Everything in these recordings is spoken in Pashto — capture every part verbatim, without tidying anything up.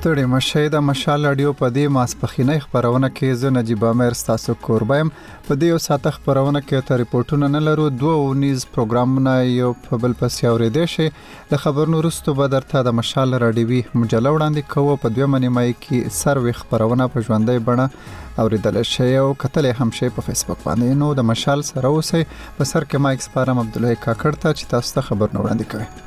ستړي مشه د مشال اډیو په دې ماسپخینه خبرونه کې زه نجیب امیر تاسو کوربم په دې یو ساعت خبرونه کې ته ریپورتونه نه لرو دوه ونیز پروګرامونه یو په بل پسې اورېدې شي د خبرونو وروسته به درته د مشال راډیوي مجله وړاندې کوو په دوه منیمای کې سروي خبرونه په ژوندۍ بڼه اوریدل شي او کتل هم شي په فیسبوک باندې نو د مشال سره اوسئ په سر کې مایک سپارم عبد الله کاکړ ته چې تاسو ته خبرونه وړاندې کوي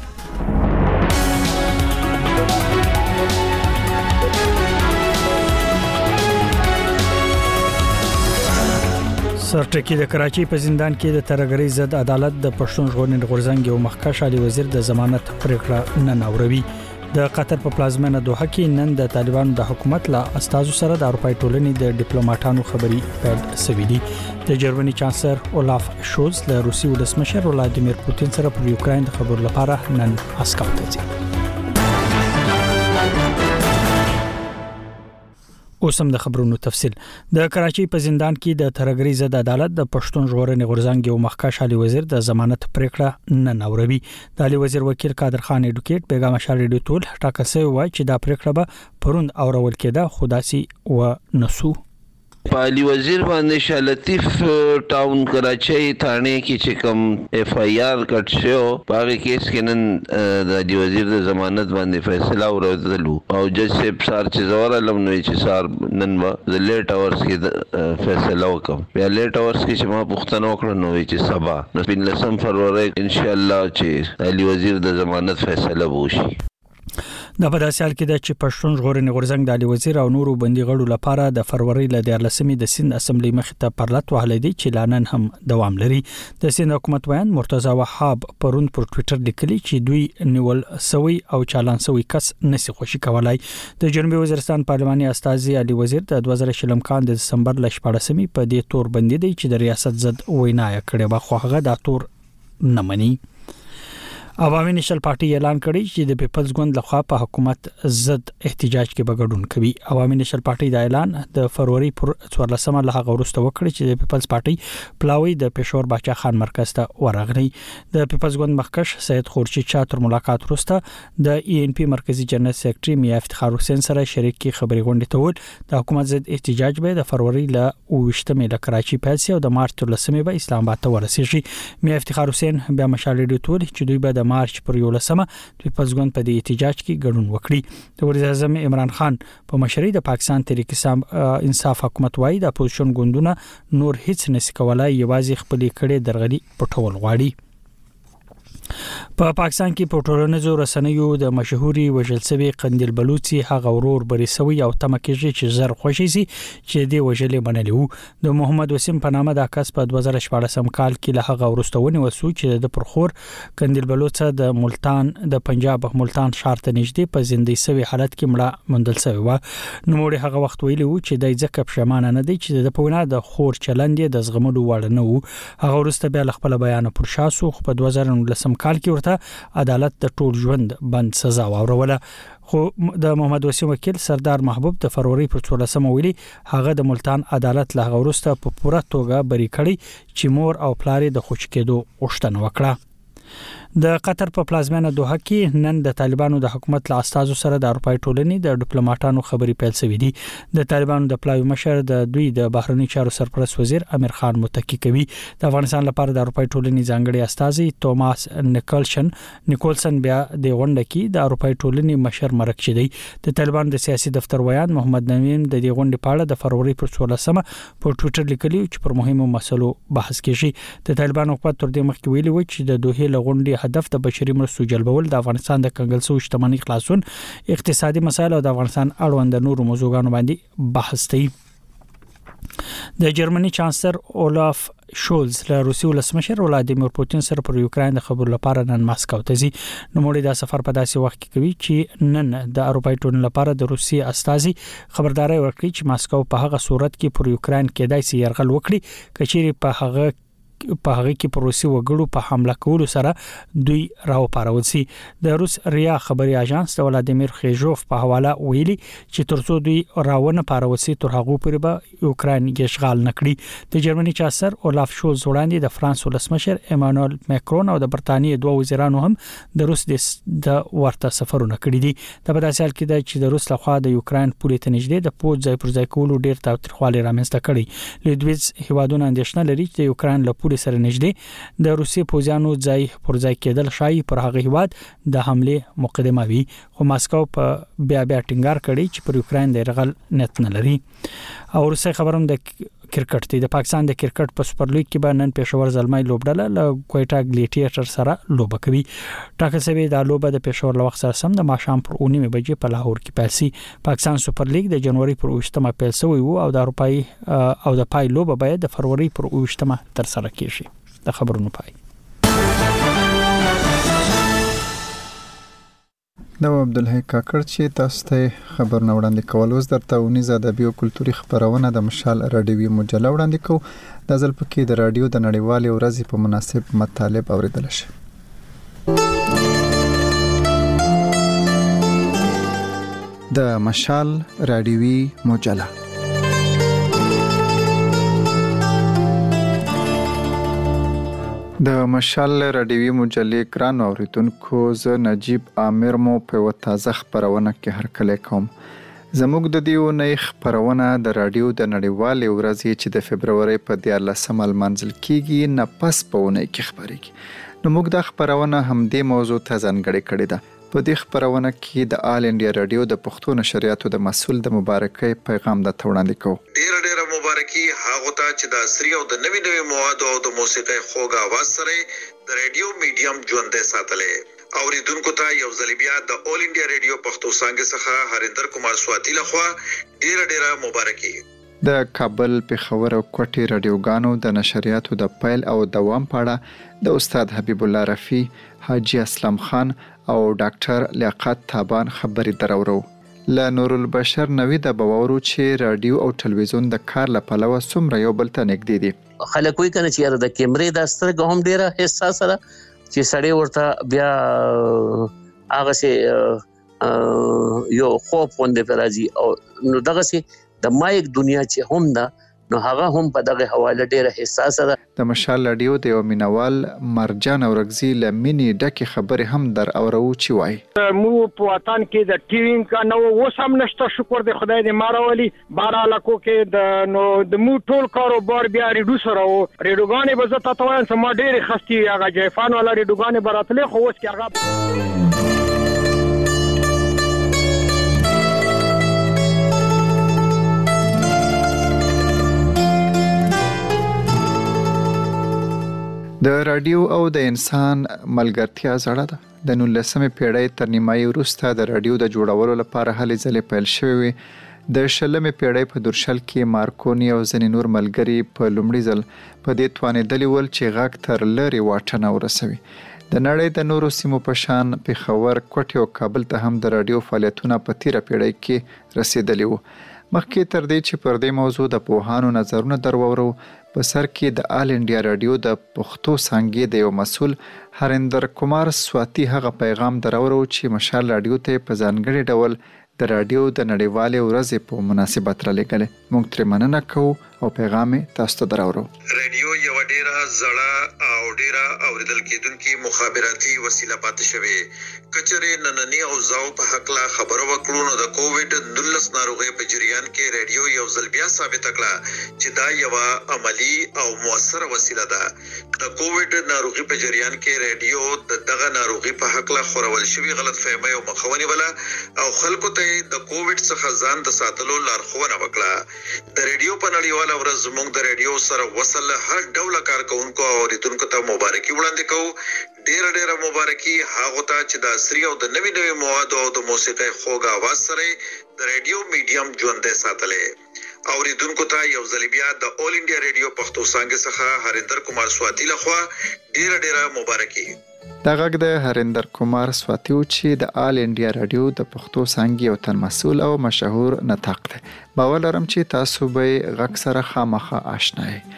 سرټکی د کراچۍ په زندان کې د ترګری ضد عدالت د پښتون ژغورنې غورځنګ یو مخکښ علي وزیر د ضمانت پریکړه نن اوروي د قطر په پلازمینه دوحه کې نن د طالبانو د حکومت لا استازو سره د اروپای ټولنې د ډیپلوماټانو خبري پیل شوې دي د جرمني چانسلر اولاف شولز له روسي ولسمشر ولادیمیر پوتین سره په یوکرين د خبرو لپاره نن اسکو ته ځي اوسم د خبرونو تفصیل د کراچۍ په زندان کې د ترګری ضد عدالت د پښتون ژغورنې غورځنګ یو مخکښ علي وزیر د ضمانت پریکړه نن اوروي د علي وزیر وکیل قادر خان اډوکیټ بیګا مشال ریډیو ټول ټاکل شوی و چې دا پریکړه به پروند اورول کېده خداسي و نسو علي وزیر باندې شاه لطیف ټاون کراچۍ تھانه کې چې کوم اف آی آر کټ شو په کیس کې نن د علي وزیر د ضمانت باندې فیصله ورودلو او جج صاحب سار چې زوړ علم نو چې سار نن د لیټ اورز کې فیصله وکم بیا لیټ اورز کې چې ما پوښتنه وکړه نو چې سبا نو په لسم فروری ان شاء الله چې علي وزیر د ضمانت فیصله وشي د په داسې حال کې د چې پښتون ژغورنې غورځنګ د علي وزیر او نورو بندي غړو لپاره د فروری ل دیارلسمې د سند اسمبلی مخ ته پرلط وهلې دي چې لانن هم دوام لري د سند حکومت ویان مرتضی وهاب پرون پر ټوئیټر لیکلي چې دوی نیول سوي او چالان سوي کس نسی خوشي کولای د جنوبي وزیرستان پارلماني استازي علي وزیر د دوه زره شلم کال د دسمبر ل شپږمې په دې تور بندي دي چې د ریاست ضد وینا یې کړې و خو هغه د تور نه مني عوامي نېشنل پارټي اعلان کړی چې د پیپلز ګوند لخوا په حکومت ضد احتجاج کې بغډون کوي عوامي نېشنل پارټي د اعلان د فروری پر څوارلسمه له هغه وروسته وکړي چې د پیپلز پارټي پلاوی د پېښور باچا خان مرکز ته ورغلی د پیپلز ګوند مخکښ سید خورشید شاه تر ملاقات وروسته د ای ان پی مرکزی جنرال سیکریټري میا افتخار حسین سره شریکي خبري غونډه ته ول د حکومت ضد احتجاج به د فروری ل اوویشتمې ل کراچۍ پیل شي او د مارچ تر لسمې به اسلام آباد ته ورسیږي میا افتخار حسین بیا مشال ډیو ټول چې دوی به د مارچ پر یو لسمه د پیپلز ګوند په دې احتجاج کې ګډون وکړي د وزیر اعظم عمران خان په مشرۍ د پاکستان تحریک انصاف حکومت وایي د اپوزیشن ګوندونه نور هیڅ نس کولای یوازې خپل کړي درغلي پټول غواړي په پاکستان کې په ټولنیزو رسنیو د مشهوري وژل شوی قندیل بلوچي هغه ورور بریسوي او تمکیږي چې زر خوشي سي چې دی وژلې منلی وو د محمد وسیم په نامه د کس په دوه زره شپږم کال کې له هغه ورستونه وسو چې د پرخور قندیل بلوچ د ملتان د پنجاب ملتان شهر ته نږدې په زندۍ سوي حالت کې مړه مندل شوی و نو مړ هغه وخت ویلی وو چې د ځکه پښمانه نه دی چې د پونه د خور چلند د زغملو وړ نه وو هغه ورسته بیا خپل بیان پر شاسو په دوه زره نولسم کال کې ورته عدالت د ټول ژوند بند سزا واوروله خو د محمد وسیم وکیل سردار محبوب د فروری پر څوارلسمه ویلي هغه د ملتان عدالت له ورسته په پوره توګه بری کړی چې مور او پلار د خوش کېدو غوښتنه وکړه د قطر په پلازمینه دوحه کې نن د طالبانو د حکومت له استازو سره د اروپای ټولنې د ډیپلوماټانو خبري پیل شوې دي د طالبانو د پلاوی مشر د دوی د بهرنی چارو سرپرست وزیر امیر خان متکی کوي د افغانستان لپاره د اروپای ټولنې ځانګړي استازي توماس نیکولسن نیکولسن بیا د غونډه کې د اروپای ټولنې مشر مرک شدي د طالبانو د سیاسي دفتر ویان محمد نویم د دې غونډې په اړه د فروری پر څوارلسمه په ټوئیټر لیکلی چې پر مهمو مسلو بحث کیږي د طالبانو حکومت تر دې مخکې ویلي و چې د دوه له غونډې هدف د بشري مرستو جلبول د افغانستان د کنګل سو شتمنۍ خلاصون اقتصادي مسایل او د افغانستان اړوند نورو موضوعاتو باندې بحث دی د جرمني چانسلر اولاف شولز له روسي ولسمشر ولادیمیر پوتین سره پر یوکرين د خبرو لپاره نن ماسکو ته ځي نو مړي دا سفر په داسې وخت کې کوي چې نن د اروپای ټولنې لپاره د روسي استازي خبرداري ورکړي چې ماسکو په هغه صورت کې پر یوکرين کې داسې يرغل وکړي کچېری په هغه په هغه کې پروسي وګړو په حمله کولو سره دوی راو پارول سي. د روس ریا خبري اژانس د ولادیمیر خېژوف په حواله ویلي چې ترڅو دوی راونه پارول سي تر هغه پورې به یوکرين کې اشغال نکړي. د جرمني چانسلر اولاف شولز وړاندې د فرانس ولسمشر ایمانوئل ماکرون او د برتانیې دوه وزیرانو هم د روس د ورته سفرونه کړي دي. د په داسې حال کې د چې د روس لخوا د یوکرين پولې ته نږدې د پوز ځای پر ځای کولو ډیر تاوتریخوالی رامنځته کړي. لویدویز هیوادونه اندېښنه لري چې د یوکرين له پولې سره نږدې د روسي پوځیانو ځای پر ځای کېدل شایي پر هغه هیواد د حمله مقدمه وي. خو ماسکو په بیا بیا ټینګار کړي چې پر یوکرين د رغل نیت نه لري. او روسي خبروم د کرکټ دی. د پاکستان د کرکټ په سپر لیګ کې به نن پېښور زلمۍ لوبډله له کوټا ګلیټیټر سره لوبه کوي. ټاکل شوی د لوبه د پېښور له وخت سره سم د ماښام پر اونۍ بجې په لاهور کې پیل شي. پاکستان سپر لیګ د جنوري پر اوشتمه پیل شوی وو او د اروپای او د پای لوبه باید د فروری پر اوشتمه تر سره کیږي. د خبرونو پای نو عبدالحی کاکړ چې تاسو ته خبر نه وړاندې کول اوس درته ونیزه ادبي او کلتوري خبرونه د مشال رادیوي مجله وړاندې کوو. د ځل پکې د رادیو د نړیوالې ورځې په مناسب مطالب اوریدل شي. د مشال رادیوي مجله د مشال رادیوي مجلې ګران اوریدونکو، زه نجیب عامر مو په یوه تازه خبرونه کې هرکلی کوم. زموږ د دې اونۍ خبرونه د رادیو د نړیوالې ورځې چې د فبرورۍ په دیارلسمه لمانځل کیږي نه پس په اونۍ کې خپرېږي. نو موږ دا خبرونه همدې موضوع ته ځانګړې کړې ده. په دې خبرونه کې د آل انډیا رادیو د پښتو نشریاتو د مسؤل د مبارکۍ پیغام درته وړاندې کوو. ډېره ډېره مبارکي هغو ته چې د عصري او د نوي نوي موادو او د موسیقۍ خوږ اواز سره د رادیو میډیم ژوندی ساتلی. اوریدونکو ته یو ځل بیا د آل انډیا رادیو پښتو څانګې څخه هریندر کمار سواتی لخوا ډېره ډېره مبارکي. د کابل، پېښور او کوټې رادیوګانو د نشریاتو د پیل او دوام په اړه د استاد حبیب الله رفیع، حاجی اسلام خان او ډاکټر لیاقت تابان خبري درورو. له نورالبشر نوی د بوورو چې رادیو او ټلویزیون د کار له پلوه څومره یو بل ته نږدې دي. خلک وایي کنه چې یاره د کیمرې د سترګو هم ډیره حساس ده چې سړی ورته بیا هغه سي یو خوب غوندې په راځي. او نو دغه سي د مایک دنیا چې هم ده نو هغه هم په دغه حواله ډیره حساس ده. د مشال رادیو د یو مینوال مرجان اورګزی له مینی ډکه خبرې هم در اورو چې وای مو په وطن کې د ټیوینګ کا نو وسم نشته، شکر دی خدای دې ماراولي بارا لکو کې د نو د مو ټول کاروبار بیا ریډو سره و ریډوګانې به زه تاسو وایم سم ډیره خستي هغه جیفان ولا ریډوګانې براتلې خو اوس کې هغه د رادیو او د انسان ملګرتیا زړه ده. د نولسمې پیړۍ تر نیمایي وروسته د رادیو د جوړولو لپاره هلې ځلې پیل شوې وې. د شلمې پیړۍ په درشل کې مارکونی او ځینې نور ملګري په لومړي ځل په دې توانېدلي ول چې غږ تر لرې واټنه ورسوي. د نړۍ د نورو سیمو په شان پېښور، کوټې او کابل ته هم د رادیو فعالیتونه په تیره پیړۍ کې رسېدلي وو. مخکې تر دې چې پر دې موضوع د پوهانو نظرونه درواورو، په سر کې د آل انډیا رادیو د پښتو څانګې د یو مسؤل هریندر کمار سواتی هغه پیغام درورو چې مشال رادیو ته په ځانګړي ډول د رادیو د نړیوالې ورځې په مناسبت را لېږلی. موږ ترې مننه کوو او پیغام تاسو ته درورو. رادیو یو ډیره زړه او ډیره اوریدل کېدونکې مخابراتي وسیله پاتې شوې. کچره نننی او زاو په حق لا خبرو وکړو نو د کووډ نولس ناروغۍ په جریان کې رادیو یو ځل بیا ثابت کړه چې دا یو عملی او موثره وسیله ده. د کووډ ناروغۍ په جریان کې رادیو د دغه ناروغۍ په حق لا خورول شوی غلط فهمي او مخاوني ولا او خلکو ته د کووډ څخه ځان د ساتلو لارښوونه وکړه. د رادیو په نړیواله ورځ موږ د رادیو سره وصل هر ډول کارکونکو او اوریدونکو ته مبارکي وړاندې کوو. ډیره ډیره مبارکي هغه ته چې د عصري او د نوي نوي موادو او د موسیقۍ خوږ اواز سره د رادیو میډیم ژوندی ساتلی. اوریدونکو ته یو ځل بیا د آل انډیا رادیو پښتو څانګې څخه هریندر کمار سواتی لخوا ډیره ډیره مبارکي. دا غږ د هریندر کمار سواتی و چې د آل انډیا رادیو د پښتو څانګې یو تن مسؤل او مشهور نطاق دی. باور لرم چې تاسو به غږ سره خامخا آشنا یې.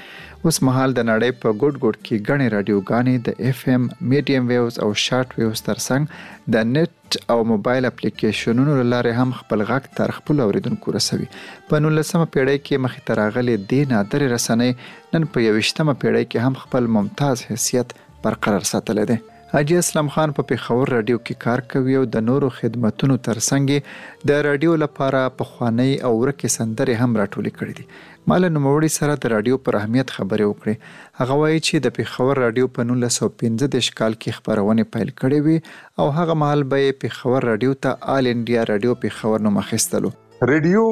اوس مهال د نړۍ په ګډ ګډ کې غني رادیوګانې د اف ام میډیم ویوز او شارټ ویوز ترڅنګ د نت او موبایل اپلیکیشنونو لاره هم خپل غږ تر خپل اوریدونکو رسوي. په نولسمه پیړۍ کې مخې ته راغلي د نادر رسنۍ نن په یویشتمه پیړۍ کې هم خپل ممتاز حیثیت برقرار ساتلی دی. حاجی اسلام خان په پیښور رادیو کې کار کوي او د نورو خدماتونو ترڅنګ د رادیو لپاره پخوانی او ورکې سندرې هم راټولې کړې دي. مال نوموړي سره د رادیو پر اهمیت خبرې وکړي. هغه وایي چې د پیښور رادیو په نولس سوه پنځه دېرش کال کې خبرونه پیل کړې وي او هغه مهال به یې پیښور رادیو ته آل انډیا رادیو پیښور نوم اخیستلو. رادیو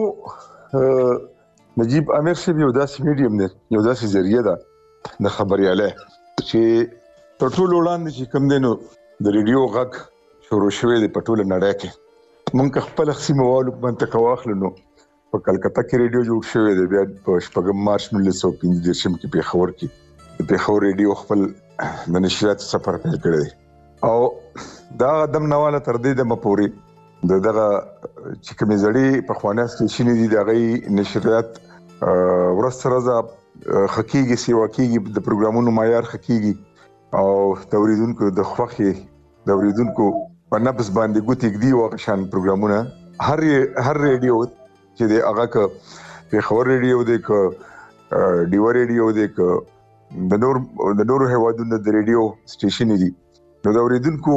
نجیب امیر صاحب یو داسې میډیم دی، یو داسې ذریعہ ده د خبرياله چې په ټولو وړاندې چې کوم دینو د ریډیو غږ شروع شوی دی په ټوله نړۍ کې. مونږ خپل خصموالو باندې کواخلو نو په کلکته کې ریډیو جوړ شوی دی، بیا په شپږم مارچ نولس سوه پنځه دېرش کې پیښور کې د پیښور ریډیو خپل د نشریات سفر پیل کړی دی او دا قدم نواله تر دې د مپوري د دغه چې کومې زړې په خوانه سټیشن دي دغه نشریات ورسره ز حقيقي سیوا کیږي، د پروګرامونو معیار حقيقي او د اوریدونکو د خوخي د اوریدونکو په نفس باندې ګوتې ګدي او شان پروګرامونه هر هر ریډیو چې د هغه ک پیښور ریډیو د ک ډیو ریډیو د ک د نور د نور هوادونو د ریډیو سټیشن دي نو د اوریدونکو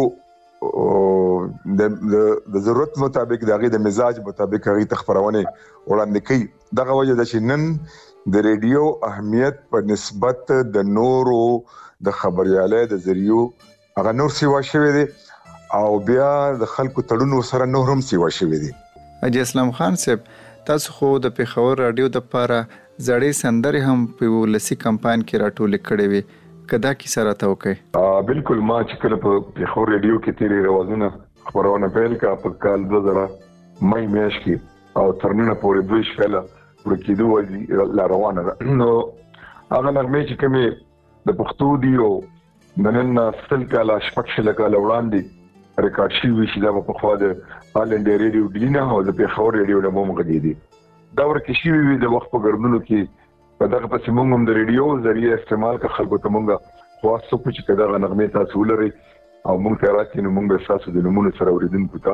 د د ضرورت مطابق دغه د مزاج مطابق هغه تخبرونه وړاندې کوي. دغه وجه د شنن د ریډیو اهمیت په نسبت د نورو د خبرياله د ذریعو هغه نور سیوا شوی دی او بیا د خلکو تړونو سره نور هم سیوا شوی دی. حاجی اسلام خان صاحب، تاسو خو د پیښور رادیو د لپاره زړې سندرې هم په ولسی کمپاین کې راټولې کړې وي، کدا کی سره تا وکي؟ ا بالکل، ما چې کله په پیښور رادیو کې تیرې روازونه خبرونه پیل کا په کال دوه زره مې میاشت کې او ترنه پورې دوه شپله ورکیدو ولې لا روانه ده. نو هغه نغمه چې کومه د پښتو دی او د نن سل کاله شپږ شل کاله وړاندې ریکارډ شوی چې دا په خوا د آل انډیا ریډیو ډینا او د پیښور ریډیو له موږ غږی دي. دا ورکه شوی د وخت په ګرمونو کې په دغه پسې موږ هم د ریډیو ذریعہ استعمال کا خلکو ته موږ خاصو کو چې کدا نغمه تاسو لري او موږ ته راځي نو موږ تاسو د نمونه سره اوریدونکو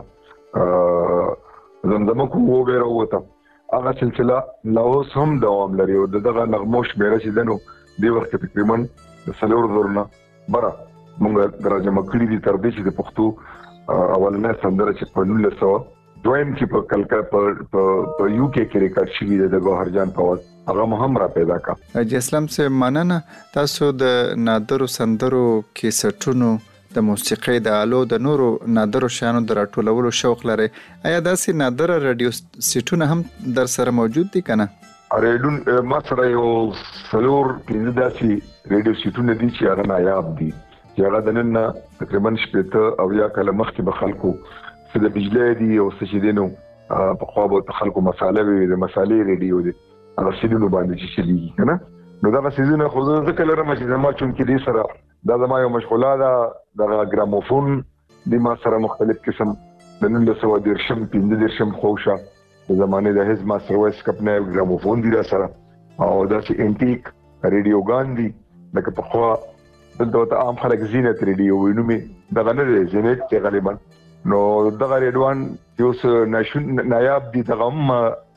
ته زمزمه کو وګورو وته هغه سلسله نو هم دوام لري او دغه نغموش بیره چې دنو دی وخت تقریبا سلور زرنا برا موږ درجه مکړی دي تر دې چې د پښتو اولنه سندره چې په نولس سوه دویم کې په کلکته په یو کې کې ریکارډ شوی دی د ګوهر جان پاوز هغه هم را پیدا کا. حاجی اسلام سے مننه، تاسو د نادرو سندرو کې سټونو د موسیقۍ د آلو د نورو نادرو شانو د راټولولو شوق لري. آیا داسې نادر رادیو سټونه هم در سره موجود دي کنه؟ ریډیو ما سره یو سلور پنځه داسې ریډیو سټونه دي چې هغه نایاب دي چې هغه د نن تقریبا شپږ او یا کله مخکې به خلکو څه د بجلی دي او څه چې دینو په خوا به خلکو مساله وي د مسالې ریډیو دي هغه سیدونو باندې چې چلیږي کنه. نو دا سیدونه خو زه ځکه لرم چې زما چون کې دي سره دا زما یو مشغوله ده د ګراموفون د ما سره مختلف قسم د نن له سوه دیرشم پنځه دیرشم خوشه د زمانه د هیز ماستر وایس کپنه ګراموفون دی سره او داسې انټیک ریډیوګان دي لکه په خوا دلته عام خلک زینت ریډیو وینو می دغه نه زینت ته غالبا نو دغه ریډوان یو څه ناشون نایاب دي دغه هم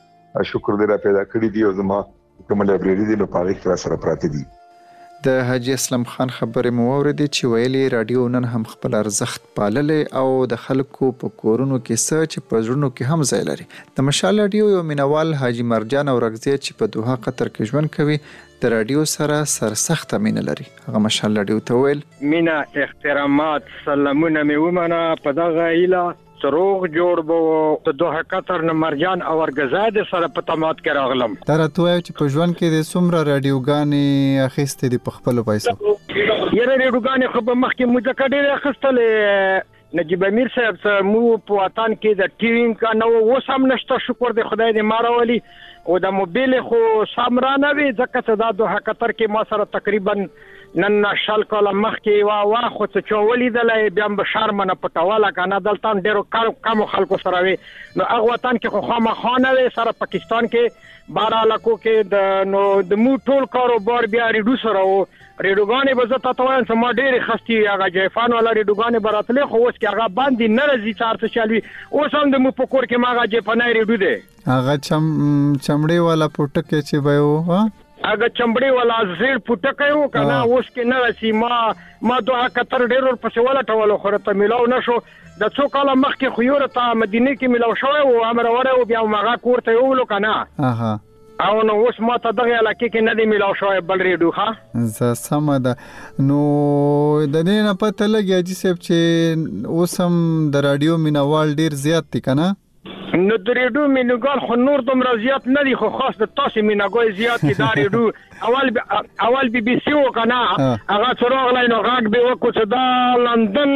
شکر دې را پیدا کړی دی او زما کوم لایبرری دی نو پاره کې سره پراته دي. د حاجی اسلام خان خبرې مو اوریدې چې ویلي رادیو نن هم خپل ارزښت پاللې او د خلکو په کورونو کې څه چې په ژوندونو کې هم ځای لري. د مشال رادیو یو مینوال حاجی مرجان اورغزی چې په دوحه قطر کې ژوند کوي د رادیو سره سرسخت مینه لري. هغه مشال رادیو ته ویل مینا احترامات سلامونه مې ومنه په دغه ایله سروغ جوړ بو د دوه قطر نه مرجان او ورغزاد سره په تمات کې راغلم. تر ته چې په ژوند کې د څومره رادیوګانې اخیستې دي په خپل پیسو؟ یره رادیوګانې خو په مخ کې مجه کډې اخیستلې. نجیب امیر صاحب ته مو په وطن کې د ټیوین کا نو وسم نشته، شکر دې خدای دې ماراولي او د موبایل خو سامرانه وي ځکه چې دا دوه قطر کې ما سره تقریبا نن شل کاله مخکې وا وا خو څه چولې دلې بیا به شرمنه پټواله کنه دلته ډیرو کم خلکو سره وي نو هغه وطن کې خو خامخانه وي سره پاکستان کې بارا لکو کې د نو د مو ټول کاروبار بیا ریډو سره وو ریډوګانې به زه تاسو وایم چې ما ډېرې خستې هغه جیفان والا ریډوګانې به راتلې خو اوس کې هغه باندې نه راځي څار څه چل وي اوس هم د مو په کور کې ما هغه جیفانای ریډو دی هغه چم چمړې والا پټکې چې به و ها هغه چمړې والا زیر پټکې و کنه اوس کې نه راسي ما ما دوه کتر ډېر ور پسې ولا ټولو خو ته ملاو نشو د څو کاله مخکې خو یو ته مدینه کې ملاو شوی او امر وره او بیا ما کور ته یو کنه اها او نو اوس ما ته دغه علاقې کې نه دی ملاو شوی بل ریډو ها ز سم ده نو د دې نه پته لګي چې سب چې اوس هم د رادیو مینوال ډیر زیات دي کنه نو د ریډو مینوګال خو نور دومره زیات نه دي خو خاص د تاسو میناګوي زیات دي دا ریډو اول بی اول بي بي سي وکنه هغه څوراغ لاینو غاګ به وکړو چې دا لندن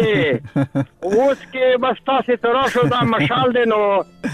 دی اوس کې بس تاسو تراشو دا مشال دی نو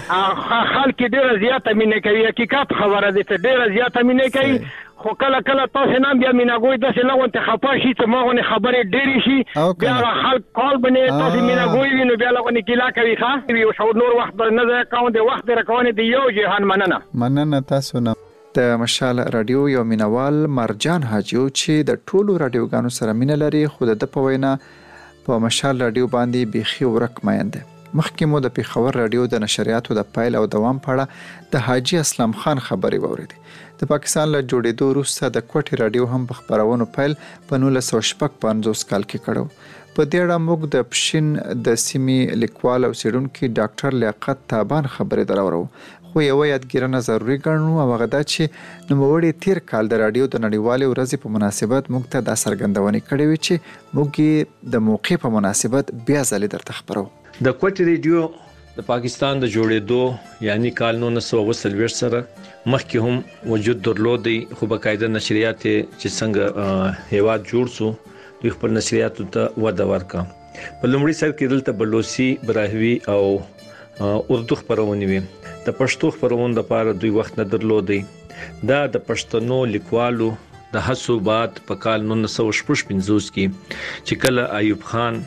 خلک ډیر زیات مینه کوي حقیقت خبره دي ته ډیر زیات مینه کوي خو کله کله تاسو نام بیا میناګوي د څه لغون ته خپه شي چې ماغه خبره ډېری شي بیا خلک کال باندې تاسو میناګوي ویني بیا لغون کلا کوي ښه یو شو نور وخت نه ده کوم د وخت راکونه دی یو جهان مننه مننه تاسو نه د مشال رادیو یو مینوال مرجان حاجیو چې د ټولو رادیوګانو سره مینه لري خو د په وینا په مشال رادیو باندې بيخي ورک مینده مخکې مو د پیښور رادیو د نشریاتو د پایل او دوام په اړه د حاجی اسلام خان خبري ووریدي د پاکستان له جوړېدو وروسته د کوټي رادیو هم په خبرونو پایل په نولس سوه شپږ پنځوس کال کې کړو په دې اړه موږ د پښین د سیمې لیکوال او څېړونکي ډاکټر لیاقت تابان خبرې درورو خو یو یادګیرنه ضروري ګڼو او هغه دا چې نوموړي تیر کال د رادیو د نړیوالې ورځې په مناسبت موږ ته دا څرګندونې کړې وي چې موږ د موقع په مناسبت بیا ځلې درته خبرو د کوټي ریډیو د پاکستان د جوړېدو یعنی کال نولس سوه څلوېښت سره مخکې هم وجود درلودي خو بقاعده نشریات چې څنګه هیواد جوړ سو دوی خپل نشریاتو ته وده ورکا په لومړي سر کې دلته بلوچي براهوي او اردو خبرونه وي د پښتو خبرونه لپاره دوی وخت نه درلودي دا د پښتنو لیکوالو د هڅو بعد په کال نولس سوه شپږ پنځوس کې چې کله ایوب خان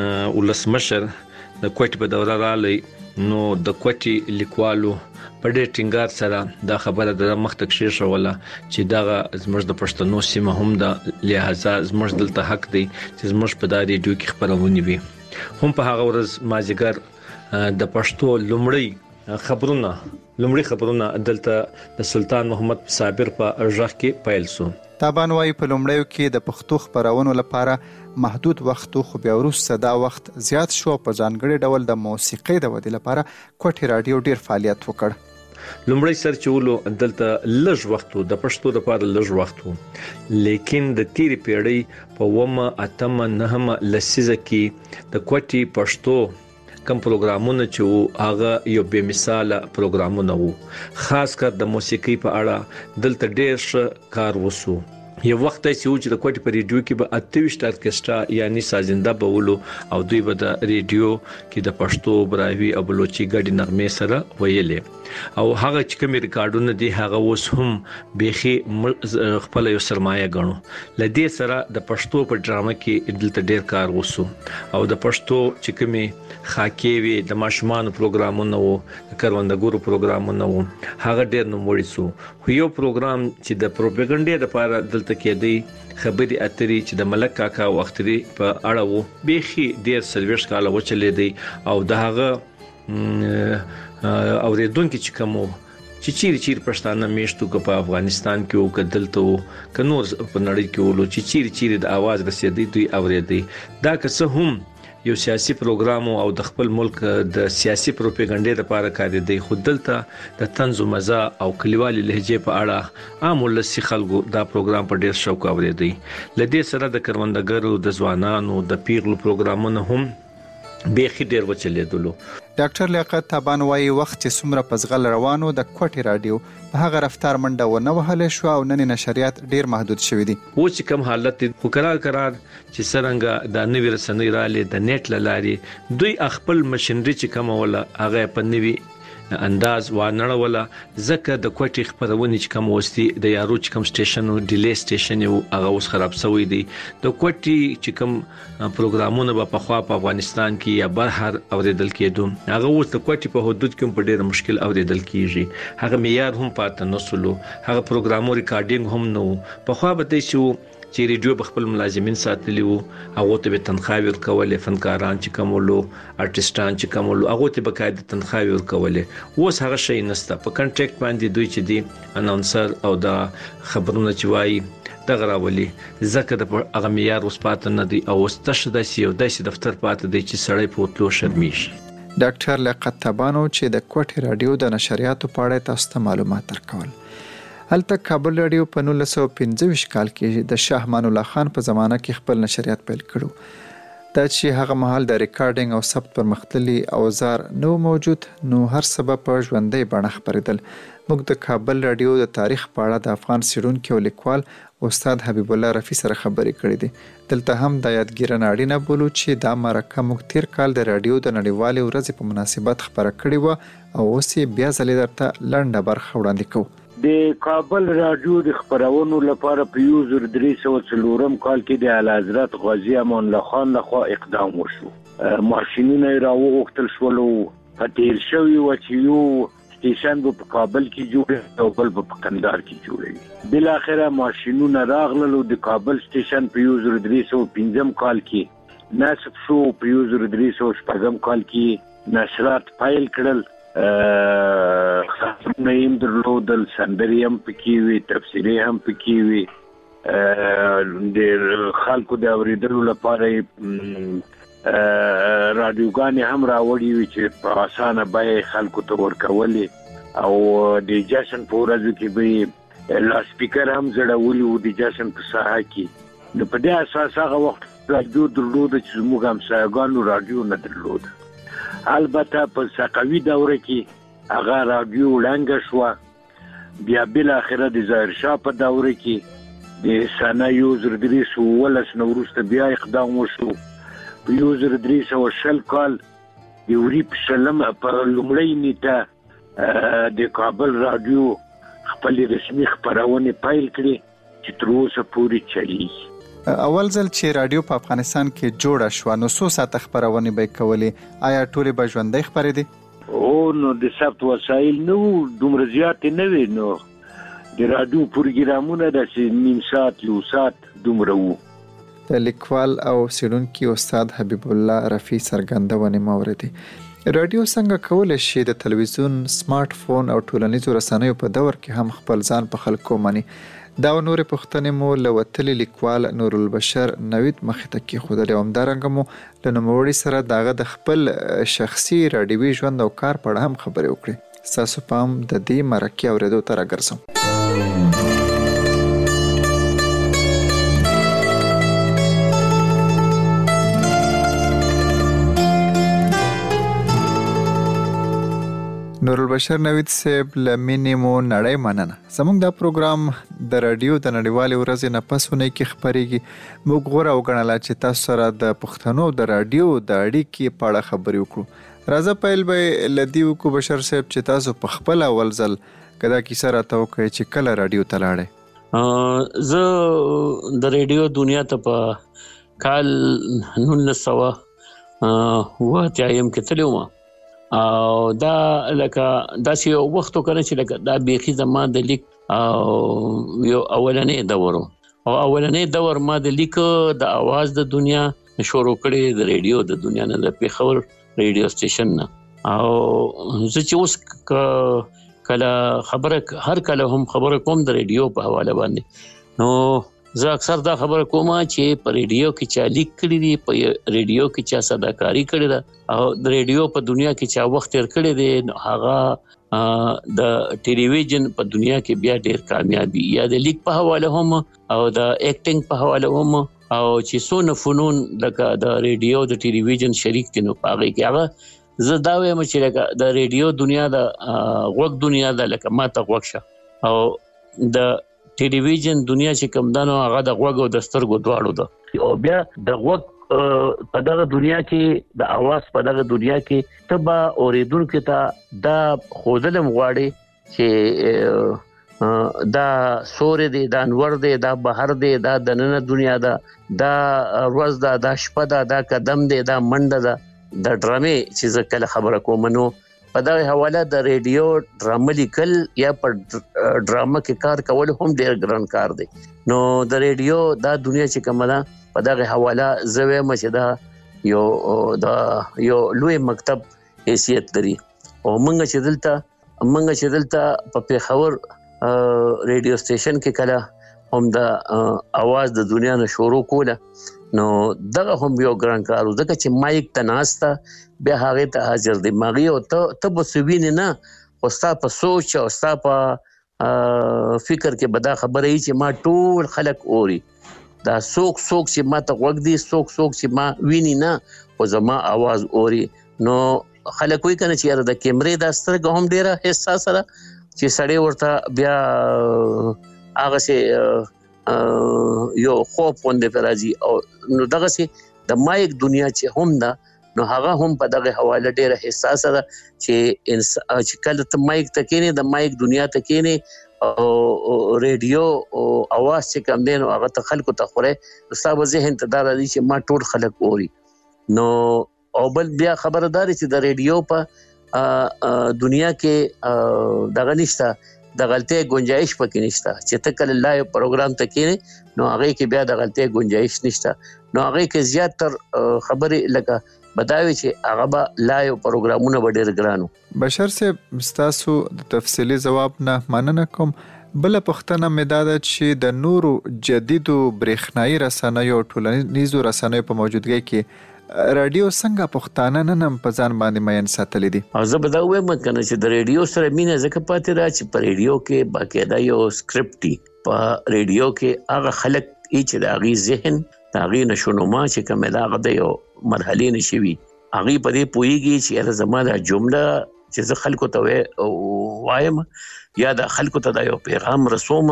ولسمشر د کوټي په دوره رالی نو د کوټي لیکوالو په ډېر ټینګار سره دا خبره د مخته کښې شوله چې دا زموږ د پښتنو سیمه هم د لہذا زموږ دلته حق دی چې زموږ په داري ډیو کې خبرونه وي هم په هغه ورځ مازیګر د پښتو لومړی خبرونه لومړی خبرونه دلته د سلطان محمد صابر په ارژغ کې پیل سو تابان وايي په لومړیو کې د پښتو خبرونو لپاره محدود وخت خو بیا وروسته دا وخت زیات شو په ځانګړي ډول د موسیقۍ د ودې لپاره کوټي رادیو ډیر فعالیت وکړ لومړی سر چولو دلته لږ وخت د پښتو لپاره لږ وخت لیکن د تیری پیړۍ په ومه اتمه نهمه لسیزه کې د کوټي پښتو کم پروګرامونه چې هغه یو به مثال پروګرامونه وو خاص کر د موسیقۍ په اړه دلته ډېر ښه کار وسو یو وخت چې د کوټي په ریډیو کې به اتويشت ارکسترا یعنی سازنده بولو او دوی به د ریډیو کې د پښتو براوي او بلوچي ګډي نغمه سره ویلې او هغه چې کوم ریکارډونه دي هغه اوس هم بيخي خپل یو سرمایه غنو لدې سره د پښتو په ډرامه کې دلته ډېر کار وسو او د پښتو چې کومي خاکېوي د ماشومان پروګرامونه وو د کروندګورو پروګرامونه وو هغه ډېر نوموړي سو خو یو پروګرام چې د پروپاګاندا لپاره دلته کې دی خبري اترې چې د ملک کاکا وختري په اړه وو بيخي ډېر سرویس کاله وچلې دی او دغه اوریدونکو چې کومو چې چیرې چیرې پښتانه میشتو په افغانستان کې او کدلته ک نور په نړۍ کې ولو چې چیرې چیرې د आवाज رسیدي دوی اوریدي دا که څه هم یو سیاسي پروګرام او د خپل ملک د سیاسي پروپاګاندا لپاره کار دی خو دلته د طنز او مزه او کلیوالي لهجه په اړه عام ولسی خلکو دا پروګرام په ډیر شوق اوریدي لدې سره د کروندګرو د ځوانانو د پیغلو پروګرامونه هم بيخي ډیر وچلیدلو ډاکټر لیاقت تابان وايي وخت چې څومره پزغل روانو د کوټي رادیو په هغه رفتار منډه ونه وهله شو او نن نشریات ډیر محدود شوي دي او چې کوم حالت خو قرار قرار چې سرنګ د نوې رسنۍ رالي د نیټ لاري دوی خپل مشنري چې کوم ولا هغه په نوې انداز و نړوله ځکه د کوټي خبرونه چې کوم وستي د یارو چې کوم سټیشن او ډیلی سټیشن یو هغه اوس خراب شوی دی د کوټي چې کوم پروګرامونه په خوا په افغانستان کې یا بهر اوریدل کېدو هغه اوس د کوټي په حدود کې په ډېر مشکل اوریدل کیږي هغه معیار هم پاتې نسلو هغه پروګرامو ریکارډینګ هم نو په خوا به شو چې ریډیو بخپل ملازمین ساتلی وو هغه ته به تنخواه ورکولې فنکاران چې کومولو ارتستان چې کومولو هغه ته بقاعده تنخواه ورکولې اوس هغه شی نسته په کنټریکټ باندې دوی چې دی اناونسر او دا خبرونه چې وایي دغه راولي ځکه د هغه معیار اوس پاتې نه دی او اوس تشه د سیو د دفتر پاتې دی چې سړی په تلو شرمیش ډاکټر لیاقت تبانو چې د کوټي رادیو د نشریاتو په اړه تاسو ته معلومات ورکول هلته کابل رادیو په نولس سوه پنځه ویشت کال کې د شاه امان الله خان په زمانه کې خپل نشریات پیل کړو دا چې هغه مهال د ریکارډینګ او ثبت پرمختللي اوزار نو موجود نو هر سبب په ژوندۍ بڼه خبرېدل موږ د کابل رادیو د تاریخ په اړه د افغان څېړونکي او لیکوال استاد حبیب الله رفیع سره خبرې کړې دي دلته هم د یادګیرنه اړینه بولو چې دا مرکه موږ تیر کال د رادیو د نړیوالې ورځې په مناسبت خبره کړې وه او اوس یې بیا ځلې درته لنډه برخه وړاندې کوو د کابل رادیو د خبرونو لپاره په یو زر درې سوه څلورم کال کې د اعلی حضرت غازی امان الله خان لخوا اقدام وشو ماشینونه یې راوغوښتل شول په تیر شوي وه چې یو سټیشن به په کابل کې جوړ او بل به په کندهار کې جوړوي بالاخره ماشینونه راغلل او د کابل سټیشن په یو زر درې سوه پنځم کال کې نصب شو په یو زر درې سوه شپږم کال کې نشرات پیل کړل خاصونه هم درلودل سندرې هم پکې وي تفسیرې هم پکې وي د خلکو د اورېدلو لپاره رادیوګانې هم راوړي وي چې په اسانه بیه خلکو ته ورکولې او د جشن په ورځو کې به لاسپیکر هم زړولي وو د جشن په ساحه کې نو په دې اساس هغه وخت رادیو درلوده چې زموږ همسایه‌ګانو رادیو نه درلوده البته په صفوي دوره کې هغه رادیو ړنګه شوه بیا بالاخره د ظاهر شاه په دوره کې د سنه یو زر درې سوه اوولس نه وروسته بیا اقدام وشو په یو زر درې سوه شل کال د وري په شلم په لومړۍ نیټه د کابل رادیو خپل رسمي خبرونه پیل کړې چې تر اوسه پورې چلیږي اول ځل چې رادیو په افغانستان کې جوړه شو نو څو ساعته خبرونه به کولې آیا ټولې به ژوندۍ خبرېدې او نو د ثبت وسایل نو دومره زیات نه وي نو د رادیو پروګرامونه د نیم ساعت یو ساعت دومره وو د لیکوال او څېړونکي استاد حبیب الله رفیع څرګندونې مورې رادیو څنګه کولی شي د تلویزیون سمارټ فون او ټولنیزو رسنیو په دور کې هم خپل ځان په خلکو مني دا نور پښتنې مو لوتلی لیکوال نور البشر نوید مخې ته کېښودلې او همدارنګه مو له نوموړي سره د هغه د خپل شخصي راډیوي ژوند او کار په اړه هم خبرې وکړې ستاسو پام د دې مرکې اورېدو ته راګرځم نور البشر نوید صاحب لمینې مو نړۍ مننه زموږ دا پروګرام د رادیو د نړیوالې ورځې نه پس ونې کې خبرېږي موږ غوره وګڼله چې تاسو سره د پښتنو د رادیو د اړیکې په اړه خبرې وکړو راځه پیل به له دې وکړو بشر صاحب چې تاسو په خپل اول ځل که دا کیسه راته وکړئ چې کله رادیو ته لاړئ زه د رادیو دنیا ته په کال نولس سوه اوه اتیایم کې تللی وم او دا لکه داسې یو وخت وکړه چې لکه دا بیخي زما د لیک او یو اولنی دور او اولنی دور ما د لیک د اواز د دنیا شروع کړی د ریډیو د دنیا نه د پیښور ریډیو سټیشن نه او زه چې اوس کله خبره هر کله هم خبره کوم د ریډیو په حواله باندې نو زه اکثر دا خبره کوم چې په ریډیو کې چا لیک کړی دی په ریډیو کې چا صداکاری کړی ده او د ریډیو په دنیا کې چا وخت تیر کړی دی هغه د ټلویزیون په دنیا کې بیا ډیر کامیابی یا د لیک په حواله هم او د اکټینګ په حواله هم او چې څونه فنون لکه د ریډیو د ټلویزیون شریک دي نو هغه کې هغه زه دا وایم چې لکه د ریډیو دنیا د غوږ دنیا د لکه ماته غوږ شه او د ټلویزیون دنیا چې کوم دانو هغه د غوږ او د سترګو دواړو ده او بیا د غوږ په دغه دنیا کې د اواز په دغه دنیا کې تبا اوریدونکو ته دا خوذلم غواړي چې دا سورې دی دا انور دی دا بهر دی دا د نن دنیا دا دا ورځ دا دا شپه دا دا قدم دی دا منډه دا د ډرامې چې کله خبره کوم نو په دغه حواله د ریډیو ډرامه لیکل یا په ډرامه کې کار کول هم ډیر ګران کار دی نو د ریډیو دا دنیا چې کومه په دغه حواله زوی مشه دا یو دا یو لوی مکتب حیثیت لري او موږ چې دلته موږ چې دلته په پیښور ریډیو سټیشن کې کله هم د اواز د دنیا نه شروع کوله نو دغه هم یو ګران کار و ځکه چې مایک تناستا به هغه ته حاضر دماغي او ته ته بسوین نه او ستا په سوچ او ستا په فکر کې بدا خبره ای چې ما ټول خلق اوري دا سوک سوک چې ما ته وګ دي سوک سوک چې ما ویني نه او زما आवाज اوري نو خلک وی کنه چې د کیمرې د سترګې هم ډیره حساس سره چې سړی ورته بیا هغه سي یو خوب وندې فرازي او نو دغه سي د مایک دنیا چې هم دا نو هغه هم په دغه حواله ډیره حساس ده چې چې کله ته مایک تکینه د مایک دنیا تکینه او ریډیو او اواز چې کم دین او هغه ته خلکو ته خوره صاحب ذهن ته دار دي چې ما ټول خلک اوري نو او بل بیا خبرداري چې د ریډیو په دنیا کې دغه نشته د غلطي گنجائش پکې نشته چې ته کله لایو پروګرام ته کېنه نو هغه کې بیا د غلطي گنجائش نشته نو هغه کې زیات تر خبرې لکه بداوي چې هغه به لایو پروګرامونه ډېر ګرانو بشر صاحب تاسو د تفصیلی جواب نه مننه کوم بل پښتنه مداده چې د نورو جدیدو برېښنايي رسنیو ټولنیزو رسنیو په موجودګۍ کې رادیو څنګه پښتانه نن هم په ځان باندې مین ساتلې دي او زه به دا وایم کنه چې د ریډیو سره مینه ځکه پاتې را چې په ریډیو کې باقاعده یو سکرپټ دی په ریډیو کې هغه خلک چې د هغې ذهن د هغې نشونما چې کومه دا هغه د یو مرحلې نشوي هغې په دې پوهېږي چې زما دا جمله چې زه خلکو ته وایم یا د خلکو ته دا یو پیغام رسوم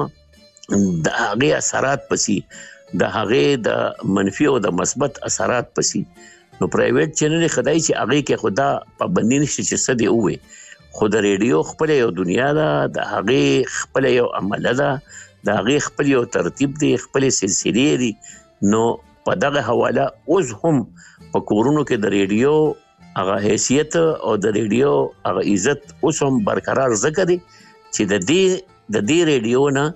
د هغې اثرات پسي د هغې د منفي او د مثبت اثرات پسي نو پرایویټ چینل خدای چې هغه کې خدا پابندی نشي چې څه دی وې خو د ریډیو خپل یو دنیا ده د هغې خپل یو عمل ده د هغې خپل یو ترتیب دی خپل سلسله دی نو په دغه حواله اوس هم په کورونو کې د ریډیو هغه حیثیت او د ریډیو هغه عزت اوس هم برقرار ځکه دی چې د دې د دې ریډیو نه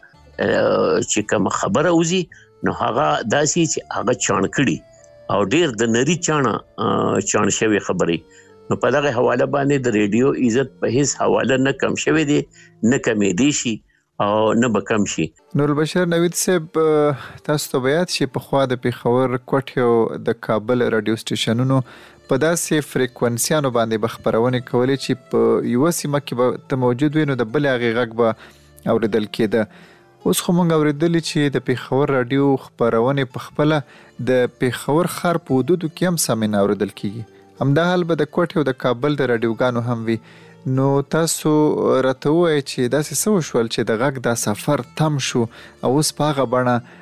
چې کوم خبره وزي نو هغه داسي چې هغه چان کړي او ډیر د نری چانه چان شوی خبرې نو په دغه حواله باندې د ریډیو عزت په هیڅ حواله نه کم شوی دی نه کمې دي شي او نه به کم شي نور بشر نوید صاحب تاسو ته بیات شي په خوا د پیښور کوټیو د کابل رادیو سټیشنونو په داسې فریکوئنسیانو باندې خبرونه کولې چې په یو سیمه کې به ته موجود وي نو د بل هغه غږ به اوریدل کېده اوس خو مونږ اوریدلی چې د پیښور رادیو خبرونه په خپل د پیښور ښار په حدودو کې هم سمین اوریدل کیږي همدا حال به د کوټې او د کابل د رادیوګانو هم وي نو تاسو راته وایئ چې داسې څه وشول چې د غږ دا سفر تم شو او اوس په هغه بڼه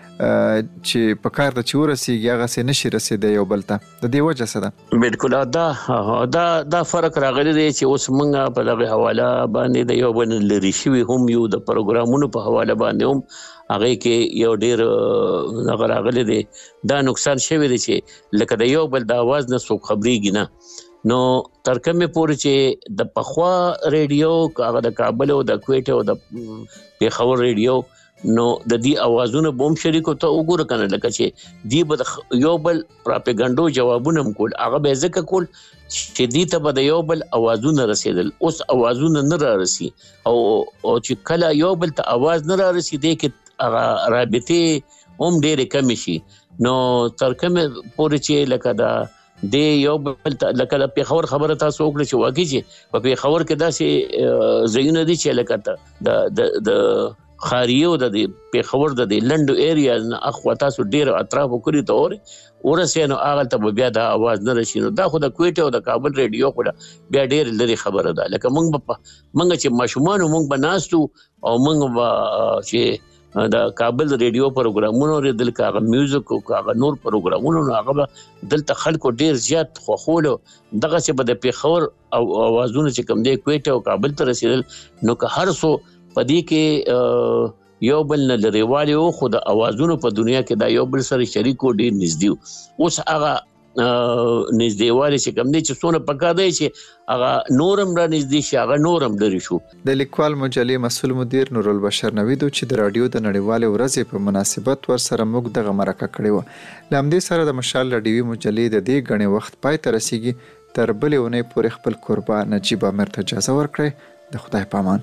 چې په کار د چې ورسیږي هغسې نشي رسېدی یو بل ته د دې وجه څه ده بالکل دا دا دا فرق راغلی دی چې اوس موږ په دغه حواله باندې د یو بل لرې شوي هم یو د پروګرامونو په حواله باندې هم هغې کې یو ډېر هغه راغلی دی دا نقصان شوی دی چې لکه د یو بل د اواز نه څوک خبرېږي نه نو تر کومې پورې چې د پخوا ریډیو هغه د کابل او د کویټ او د پیښور ریډیو نو د دې اوازونه بوم شریکو ته وګوره کنه لکه چې دی به یو بل پراپګاندا جوابونه کول هغه به ځکه کول چې دی ته به د یو بل اوازونه رسیدل اوس اوازونه نه را رسي او او چې کله یو بل ته اواز نه را رسیدي کې هغه رابطه هم ډېرې کم شي نو تر کومه پورې چې لکه دا د یو بل لکه د پیښور خبره تاسو وکړه چې واقعي چې په پیښور کې داسې ځایونه دي چې لکه د د خاریو د پیښور د لندو ایریا نه اخوا تاسو ډیر اطراف وکړي ته اور ورسې نو هغه ته بیا د आवाज نه راشي نو دا خو د کویټ او د کابل ریډیو خو بیا ډیر لري خبره ده لکه مونږ په مونږ چې ماشومان مونږ بناستو او مونږ چې د کابل ریډیو پروګرامونو ریدل کاغه میوزیک او کاغه نور پروګرامونو هغه دلته خلکو ډیر زیات خوخولو دغه څه به د پیښور او اوازونه چې کوم دی کوټه او کابل ته رسیدل نو که هر څو پدې کې یو بل نه لريوالي او خو د اوازونو په دنیا کې دا یو بل سره شریکو ډیر نږدې اوس هغه نږدېوالي چې کوم دي چې څونه پکا دی چې هغه نورم را نږدې شي هغه نورم لري شو. د لیکوال مجلې مسؤل مدیر نور البشر نویدو چې د رادیو د نړیوالې ورځې په مناسبت ور سره موږ دغه مرکه کړې و. لامدې سره د مشال رادیوي مجلې د دې غني وخت پای ته رسیږي تر بلې ونې پورې خپل قربا نجیب امیر ته اجازه ورکړي. د خدای پامان.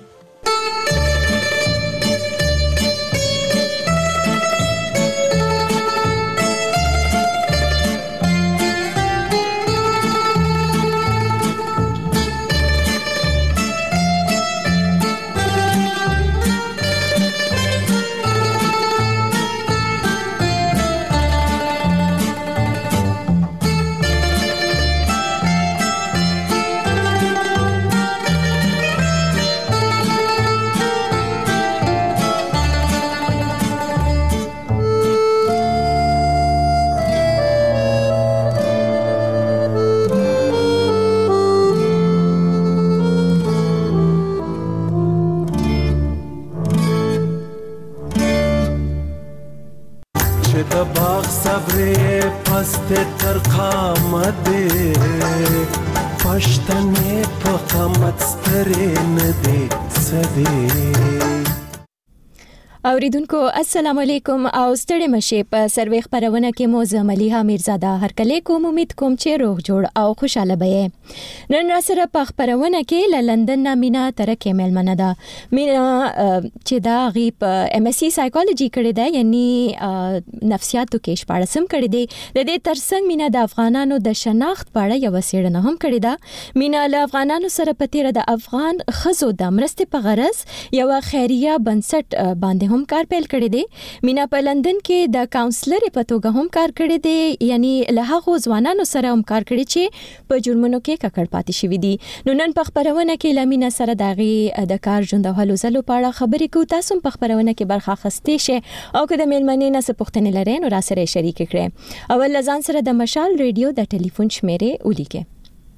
اوریدونکو السلام علیکم او ستړي مشه په سروي خبرونه کې مو زملیها میرزاده هر کله کوم امید کوم چې روغ جوړ او خوشاله به نن را سره په خبرونه کې ل لندن نامینا ترکه ملمنه ده مینا چې دا غي په ام اس سی سایکالوجي کړی دی یعنی نفسیاتو کې شپارسم کړی دی د دې ترڅنګ مینا د افغانانو د شناخت په اړه یو سیړنه هم کړی ده. مینا له افغانانو سره په تیر د افغان خزو د مرستې په غرض یو خیریه بنسټ باندې هم کار پیل کړی دی. مینا په لندن کې د کاونسلر په توګه هم کار کړی دی یعنی له هغه ځوانانو سره هم کار کړی چې په جرمونو کې ککړ پاتې شوی دي. نو نن په خبرونه کې لمینا سره دغه د کار ژوند او هلو زلو په اړه خبرې کوو. تاسو په خبرونه کې برخه اخیستئ شئ او که د میلمنې نه څه پوښتنې لرئ نو را سره شریک کړئ. اول لزان سره د مشال ریډیو د ټلیفون شمیرې ولیکئ.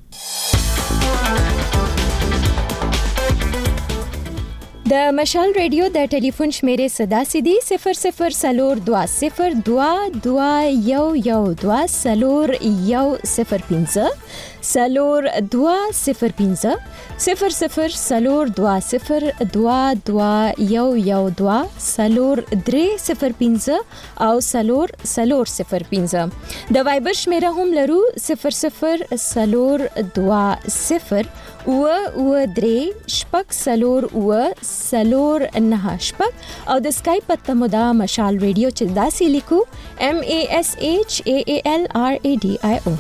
د مشال ریډیو د ټلیفون شمیرې صدا سیدي صفر صفر سلور دوا صفر دوا دوا یو یو دوا سلور یو صفر پنځه سلور دوا صفر پنځه صفر صفر سلور دوا صفر دوا دوا یو یو دوا سلور درې صفر پنځه او سلور سلور صفر پنځه. د وایبر شمیره هم لرو صفر صفر سلور دوا صفر و و درې شپږ سلور و سلور نه شپږ او د سکایپ پته مو دا مشال ریډیو چې داسې لیکو M A S H A A L R A D I O.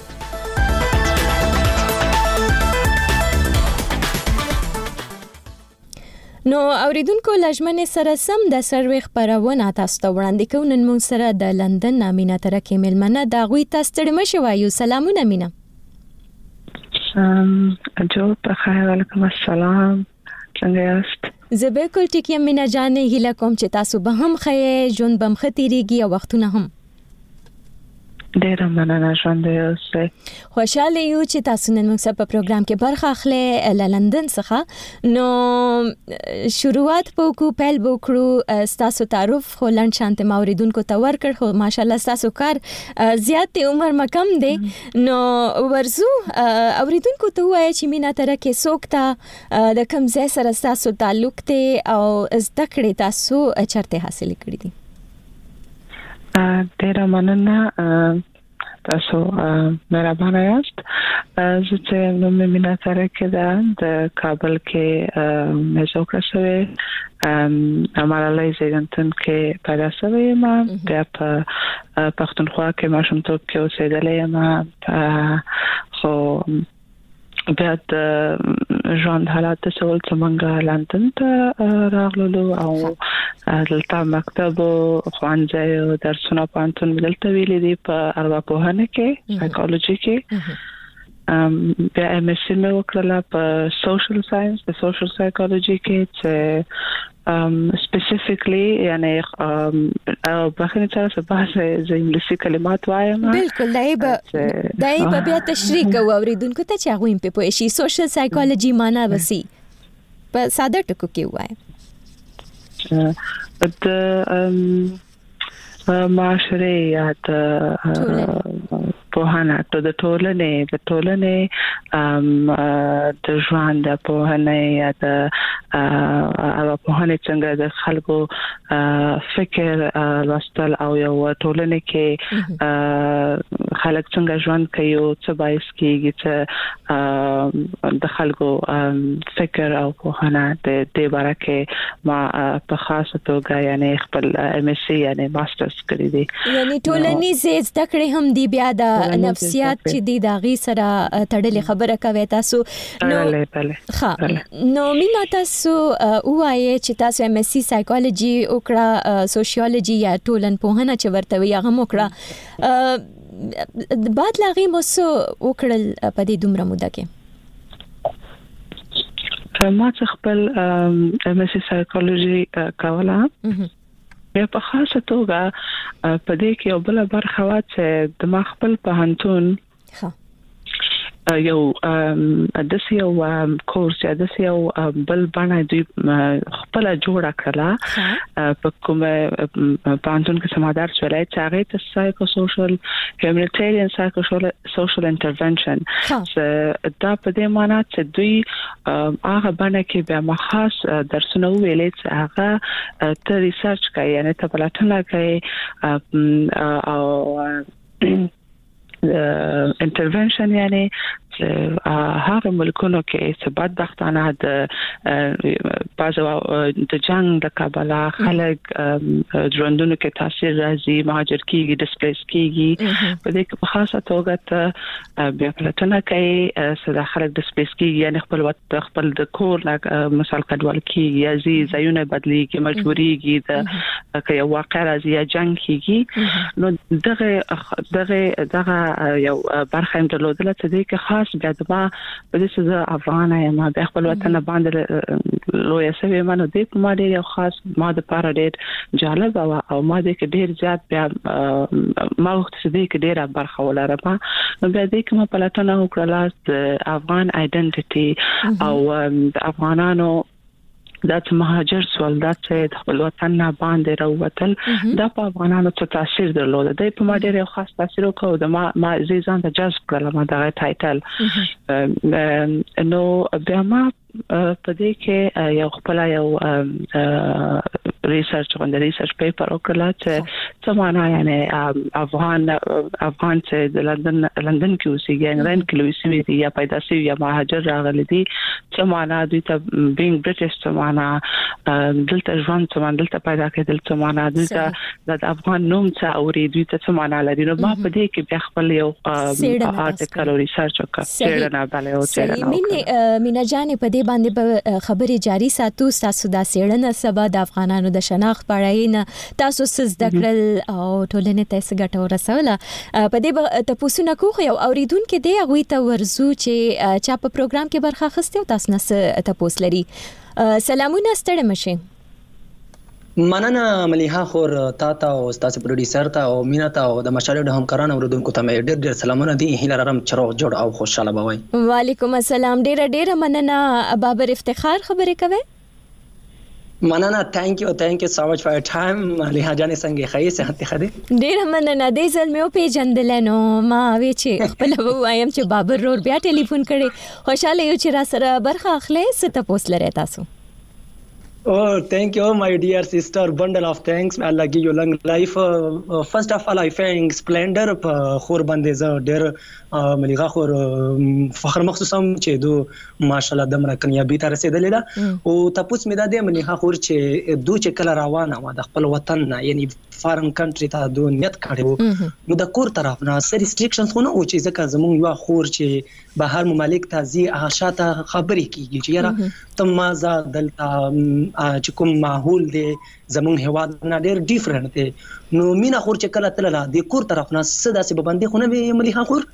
نو اوریدونکو لجمنې سره سم د سروي خبرونه تاسو ته وړاندې کوو. نن موږ سره د لندن نامینه ترکه ملمنه دا غوي تاسو ته مشه وایو. سلامونه مینا. جو بخیر علیکم السلام څنګه یاست؟ زه بالکل ټیک یم مینا جانې هیله کوم چې تاسو به هم خې ژوند بم ختیریږي او وختونه هم ډیر مننه ژوند اوسه. خوشاله یو چې تاسو نن موږ په پروګرام کې برخه اخلي ل لندن څخه. نو شروعات په کو پیل وکړو تاسو تعارف هولند شانت موریدونکو ته ورکړ خو ماشالله تاسو کار زیات عمر مکم دی. نو ورزو اوریدونکو ته وایي چې مینا ترکه سوکتا د کوم ځای سره تاسو تعلق ته او زده کړې تاسو چرته حاصل کړې دي؟ ډیر مننه تاسو مهربانه یاست. زه چې نو مې مینا ترکه ده د کابل کې مې زوکړه شوې امارالای زیدنتون کې پیدا شوې ما بیا په پښتونخوا کې ماشومتوب کې اوسېدلې ما خو بیا د ژوند حالات څول چې مونږ لندن ته راغلو او دلته مکتب او ښوونځی او درسونه پانتون دلته ویلې دي په ارواپوهنه کې سایکالوجي کې بیا ام اس سی مې وکړله په سوشل ساينس د سوشل سایکولوژي کې چې سپیسیفیکلی یعنی بخښنه چې څه بحث د انګلیسي کلمات وایم بالکل دای په دای په بیا تشریح کوو اوریدونکو ته چې هغه په پوه شي سوشل سایکولوژي معنا وسی په ساده ټکو کې وایم د معاشره یا د پوهانه ته د ټولنې د ټولنې د ژوند د پوهانه یا د هغه پوهانه څنګه د خلکو فکر لوستل او یو ټولنه کې خلک څنګه ژوند کوي او څه باعث کیږي چې د خلکو فکر او پوهانه د دې باره کې ما په خاصه توګه یعنی خپل ام اس سی یعنی ماسترز کړی دی یعنی ټولنیز زده کړې هم دی بیا د نفسیات چې دی دا غي سره تړلې خبره کوي تاسو نو ها نو مینا تاسو وایي چې تاسو ام اس سی سایکولوژي او کړه سوشیولوژي یا ټولن پوهنه چې ورته وي هغه وکړه بعد لاغي مو سو وکړل په دې دومره موده کې ما خپل ام اس سی سایکولوژي کوله په خاصه توګه په دې کې یو بل برخه وا چې د ما خپل پوهنتون یو د سیو کورس یا د سیو بل باندې دوی خپل جوړه کړه په کومه پوهنتون کې سمادار شولای چې هغه ته سایکو سوشل هیومانیټیرین سایکو سوشل انټرونشن دا په دې معنی چې دوی هغه باندې کې بیا مخاص درسونه ویلې چې هغه ته ریسرچ کوي یعنی ته پلاتونه کوي او انټرونشن یعنی هغه ملکونو کې چې بدبختانه د بازو د جنگ د کابلا خلک ژوندونو کې تاثیر راځي مهاجر کیږي ډیسپلیس کیږي په دې کې په خاصه توګه ته بیا پلاتونه کوي چې خلک ډیسپلیس کیږي یعنی خپل وخت خپل د کور مثال کډوال کیږي یا زی ځایونه بدلیږي مجبوريږي د کې واقع راځي یا جنگ کیږي نو دغه دغه دغه یو برخه هم درلودله چې دې کې خاص بیا د ما په دې څه افغان یم د خپل وطن باندې لوی سوي منو دې په ما ډېر خاص ما د پاره ډېر جالب او ما دې کې ډېر زیات بیا ما وخت دې کې ډېر برخه ولرم نو بیا دې کې ما په لاتنه وکړه د افغان آیډنټیټي او د افغانانو دا چې مهاجر سوال دا چې خپل وطن نه باندې راووتل دا په افغانانو څه تاثیر درلود دا په ما ډېر خاص تاثیر وکړ د ما ما زیزان ته جذب کړل ما دا ټایټل نو بیا ما په دې کې یو خپل یو ریسرچ غونډه ریسرچ پیپر وکړل چې څه معنا یعنی افغان افغان چې د لندن لندن کې اوسېږي انګلند کې اوسېږي یا پیدا شوی یا مهاجر راغلي دي څه معنا دوی ته بینګ برټش څه معنا دلته ژوند څه معنا دلته پیدا کېدل څه معنا دلته د افغان نوم څه اوري دوی ته څه معنا لري نو ما په دې کې بیا خپل یو آرټیکل ریسرچ وکړ څېړنه باندې او څېړنه مینا جان په دې باندې خبرې جاری ساتو تاسو دا څېړنه سبا د افغانانو د شناخت پړاینه تاسو سز دکړل او ټولنې ته څه ګټه ورسوله په دې تاسو نه کوخ یو اوریدونکو دی هغه ته ورزو چې چا په پروګرام کې برخه اخیسته تاسو نه تاسو لري سلامونه ستړي مشه مننه مليحه خور تا ته او تاسو پروډوسر ته او مینا ته او د مشالو د همکارانو اوردونکو ته ډېر ډېر سلامونه دي هیله لرم چې روغ جوړ او خوشاله بوي وعلیکم السلام ډېر ډېر مننه بابر افتخار خبرې کوي مننه thank you thank you so much for your time مليحه جان څنګه خې صحت خدي ډېر مننه دې ځل مې په جندلنو ما وی چې خپل وایم چې بابر رور بیا ټلیفون کړي خوشاله یو چې را سره برخه اخلي ست پوس لري تاسو Oh, thank you, my dear sister. Bundle of thanks. May Allah give you long life. Uh, uh, first of all, I thank Splendor for خور باندې زه ډېر مليغه خور فخر مخصوصم چې دو ماشاءالله د مرکنیابي ته رسیدلې ده او تاسو مې دا د مليغه خور چې دو چې کله روانه و د خپل وطن نه یعنی فارن کنټری ته دو نیت کړو نو د کور طرف نه سر ریستریکشنز خو نه او چې ځکه زموږ یو خور چې بهر ممالک ته زی هغه خبرې کیږي چې یاره تم مازه دلته چې کوم ماحول دی زمون هواد نه ډېر ډیفرنٹ دی نو مینا خور چې کله تل لا د کور طرف نه صدا سي باندې خو نه مليحه خور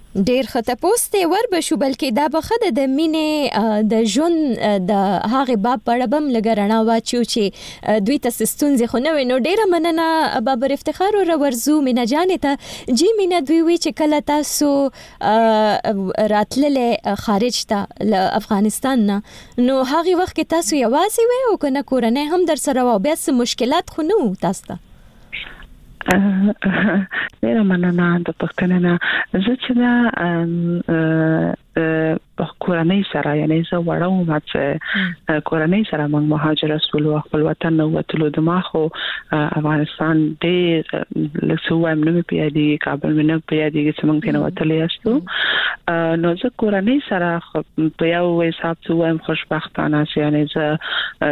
ډیر خطه پوسټ ور به شو بلکې دا بخده د مینې د جون د هغه باب په اړه بم لګرنا واچو چې دوی ته ستونزې خو نه وینو. ډیره مننه بابر افتخار او ورزو مینا جانې ته جی مینا دوی وی چې کله تاسو راتللې خارج ته ل افغانستان نه نو هغه وخت کې تاسو یوازې وې او کنه کورنۍ هم در سره و بیا څه مشکلات خو نه تاسو ته؟ ډیره مننه د پښتنه نه زه چې دا کورنۍ سره یعنی زه وړم چې کورنۍ سره موږ مهاجر رسول خپل وطن نو وتلو د ماخو افغانستان ډیر لسو هم نه پیادي کابل نه پیادي چې موږ ته وتلې استو نو زه کورنۍ سره په یو حساب څو هم خوشبختانه یعنی زه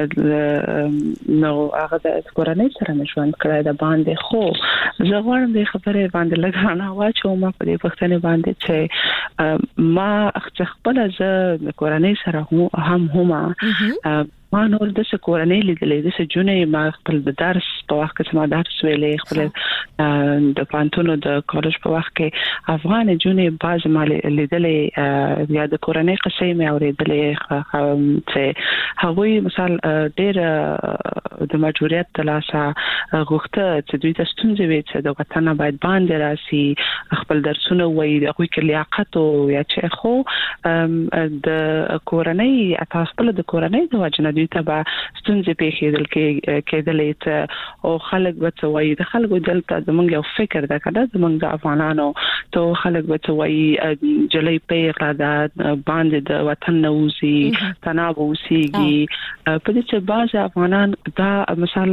نو هغه د کورنۍ سره نشوان کړای د باندې خو زه غواړم د خبرې باندې لګانا واچوم په دې پښتنه باندې چې ما خپل زه د کورنۍ سره هم هم ما نور د کورنۍ لیدلې د سجونې ما خپل د درس په وخت کې ما درس ویلې خپل د پانتونو د کالج په وخت کې افغان جونې باز ما لیدلې یا د کورنۍ قصې مې اورېدلې چې هغوی مثال ډېر د مجبوریت تلاسه غوښته چې دوی ته ستونزې وي چې د وطن باید باندې راسي خپل درسونه وایي د هغوی کې لیاقت او یا چې خو د کورنۍ تاسو خپل د کورنۍ د وجنه دوی ته به ستونزې پیښېدل کې کېدلې ته او خلک به څه وایي د خلکو دلته زموږ یو فکر ده کنه زموږ د افغانانو ته خلک به څه وایي جلۍ پیغله ده باندې د وطن نه وځي تناب اوسېږي په دې چې بعض افغانان دا مثال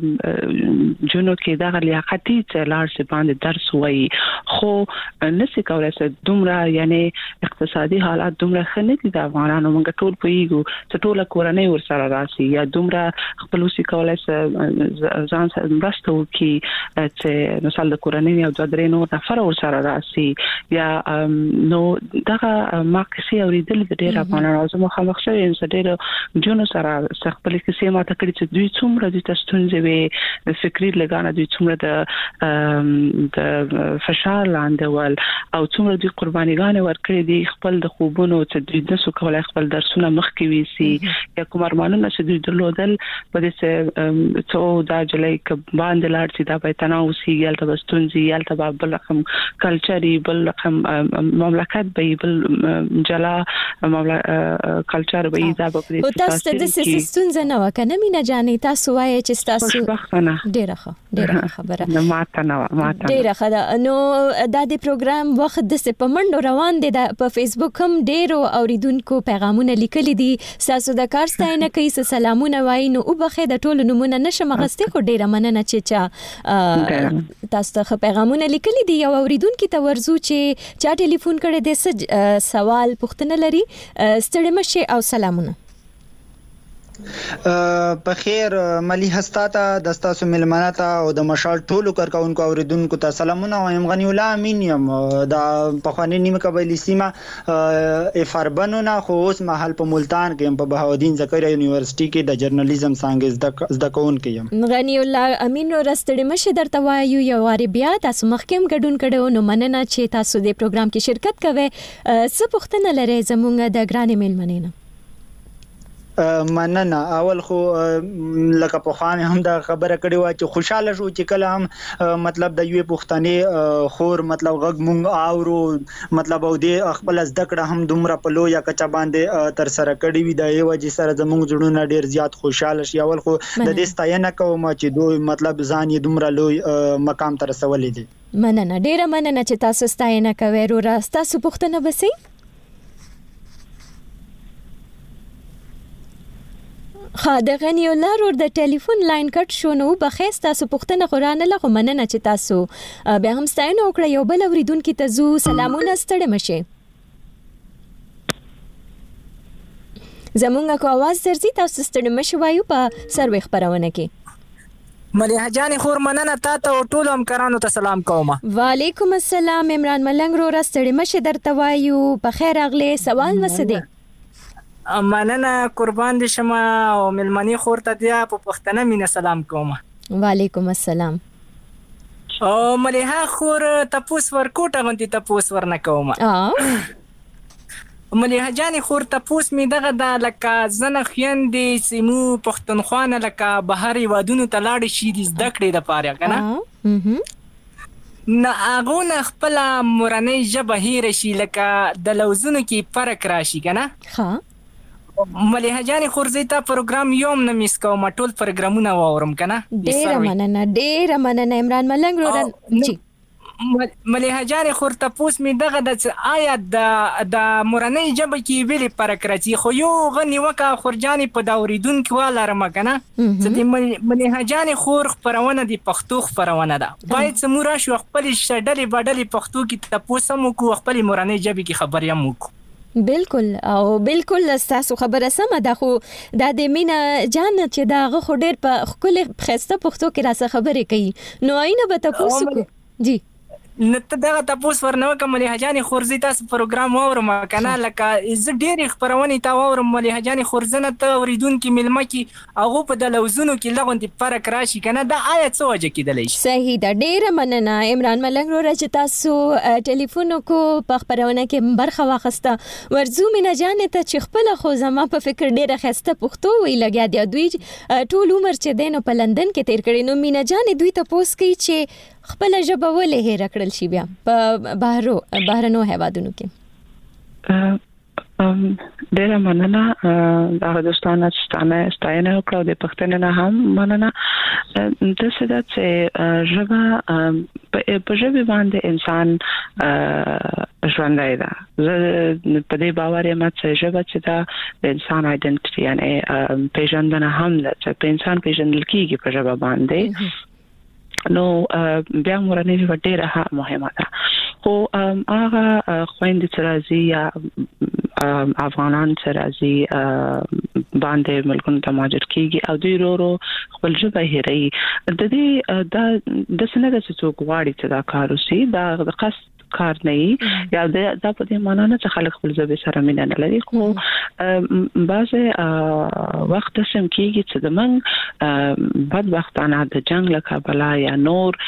جنو کې دا لیاقتي چې لاړ شي باندې درس وایي خو نسي کولای چې دومره یعنی اقتصادي حالات دومره ښه نه دي د افغانانو موږ ټول پوهیږو چې ټول کورنۍ ورسره راشي یا دومره خپلوسي کولای چې ځان مرسته وکړي چې مثال د کورنۍ او د درې نور نفر ورسره راشي یا نو دغه ما کیسې اورېدل د ډېر افغانانو زموږ خلک شوي چې ډېر جنو سره خپل کیسې ماته کړي چې دوی څومره د ستونزې وي د فکري لګانه دوی څومره د د فشار لاندې ول او څومره دوی قربانيګانې ورکړي دي خپل د خوبونو چې دوی د سو کولای خپل درسونه مخکې ویسي یا کوم ارمانونه چې دوی درلودل په دې چې څو دا جلای ک باندې لاړ چې دا به تناو سی یالته بستونزي یالته به بل رقم کلچري بل رقم مملکت به بل جلا کلچر به دا به او تاسو د سیستونز نه وکنه مینا جانې تاسو وایي چې تاسو ډیره ښه ډیره خبره نه ماته نه ماته ډیره ښه نو دا د پروګرام وخت د سپمنډ روان دي په فیسبوک هم ډیرو اوریدونکو پیغامونه لیکلي دي تاسو د کار ستاینه کوي سلامونه وایي نو وبخې د ټولو نمونه نشم غستې خو ډیره مننه چې چا تاسو ته پیغامونه لیکلي دي یو اوریدونکو ته ورزو چې چا ټلیفون کړي د سوال پوښتنه لري ستړي مشه او سلامونه په خیر ملي هستاته د تاسو ملمنه ته او د مشال ټولو کارکونکو اوریدونکو ته سلامونه وایم غنی الله امین یم د پخوانی نیمه قبایلی سیمه افربنو نه خو اوس محل په ملتان کې په بهاودین زکریا یونیورسيټي کې د جرنالیزم څنګه زده کوونکی یم غنی الله امین ورستړي مشه درته وایو یو واری بیا تاسو مخکیم ګډون کړو نو مننه چې تاسو د پروګرام کې شرکت کوئ څه پوښتنه لرئ زموږ د ګرانې ملمنې نه مننه اول خو لکه په خان هم دا خبره کړې و چې خوشاله شو چې کله هم مطلب د یوې پښتنې خور مطلب غږ مونږ اورو مطلب او د خپل زده کړه هم دومره په لوی کچا باندې تر سره کړې وي د یو چې سره زموږ جوړونه ډیر زیات خوشاله شي اول خو د دې ستاینه کوم چې دوی مطلب ځان یې دومره لوی مقام ته رسولې دي مننه ډیره مننه چې تاسو ستاینه کوئ ورو تاسو پښتنه بسئ خا د غنی الله ور د ټلیفون لاین کټ شو نو بخښ تاسو پښتنه قران له مننه چې تاسو به هم ستاینه وکړه یو بل اوریدونکو ته زو سلامونه ستړي مشه زمونږه کو आवाज درځي تاسو ستړي مشه وایو په سروي خبرونه کې مليحه جان خور مننه تاسو ټول هم کرانو ته سلام کوم وعلیکم السلام عمران ملنګ رو راستړي مشه درته وایو په خیر اغله سوال مسده مننه قربان دي شمه او ملمنی خورته دی په پښتنه مینه سلام کوم وعلیکم السلام او مليها خور تپوس ورکوټه غونډي تپوس ورنه کوم مليها جاني خور تپوس می دغه د لکه زنه خيندې سیمو پښتونخوا لکه بهاري وادونو تلاړ شي د زده کړې د پاره کنه نه هغه نه خپل مورنۍ ژبه هیر شي لکه د لوزونو کې فرق راشي کنه ها مليها جاني خورزيتا پروګرام یوم نه میس کوم ټول پروګرامونه واورم کنه ډیر مننه ډیر مننه عمران ملنګ رورن جی مليها جاني خور تپوس می دغه د آیا د د مورنۍ ژبه کې ویلي فرق راځي خو یو غني وکا خورجاني په داوریدون کې والارم کنه چې مليها جاني خور خبرونه دي پښتو خبرونه ده باید سمورا شو خپل شډلې باډلې پښتو کې تپوس مو کو خپل مورنۍ ژبه کې خبرې مو کو بالکل او بالکل تاسو خبره سمه ده خو د دې مینا جان چې دا غو ډېر په خپل خسته پښتو کې راڅه خبرې کوي نو اينه به تاسو کو جی نته دغه تاسو ورنو کومه هجاني خورزي تاسو پروګرام اورم کنه لکه ز ډېر خبرونه تا اورم ملي هجاني خورزنه ته اوریدون کې ملما کې هغه په د لوزونو کې لغوندې فرق راشي کنه دا آیا څه وجه کېدلی شي صحیح دا ډېر مننه عمران ملنګ رو چې تاسو ټلیفون کو په خبرونه کې برخه واخسته ورزو مینا جان ته چې خپل خو زما په فکر ډېر خسته پښتو وی لګیا دی دوی ټول عمر چې دینو په لندن کې تیر کړي نو مینا جان دوی ته پوس کوي چې خپل ژبه ولې هېر کړل شي بیا په بهرو بهرنو هیوادونو کې ډېر مننه دا دوستانه ستانه ستاینه وکړو د پښتنې نه هم مننه د څه د چې ژبه په ژبه باندې انسان ژوندای دا په دې باور یم چې ژبه چې دا د انسان آیډنټیټي یعنی پیژندنه هم ده چې په انسان پیژندل کیږي په ژبه باندې نو بیا مورنۍ ژبه ډېره مهمه ده خو هغه خويندې چې راځي یا افغانان چې راځي باندې ملکونو ته مهاجر کیږي او دوی ورو خپل ژبه هېروي د دې د د سنده چې څوک غواړي چې دا کار وشي دا د خاص کار نه یا د په دې معنی نه چې خلک خپل ژبه سره مینه نه لري خو بعضه وخت سم کېږي چې د من بدبختانه د جنگ له کبله یا نور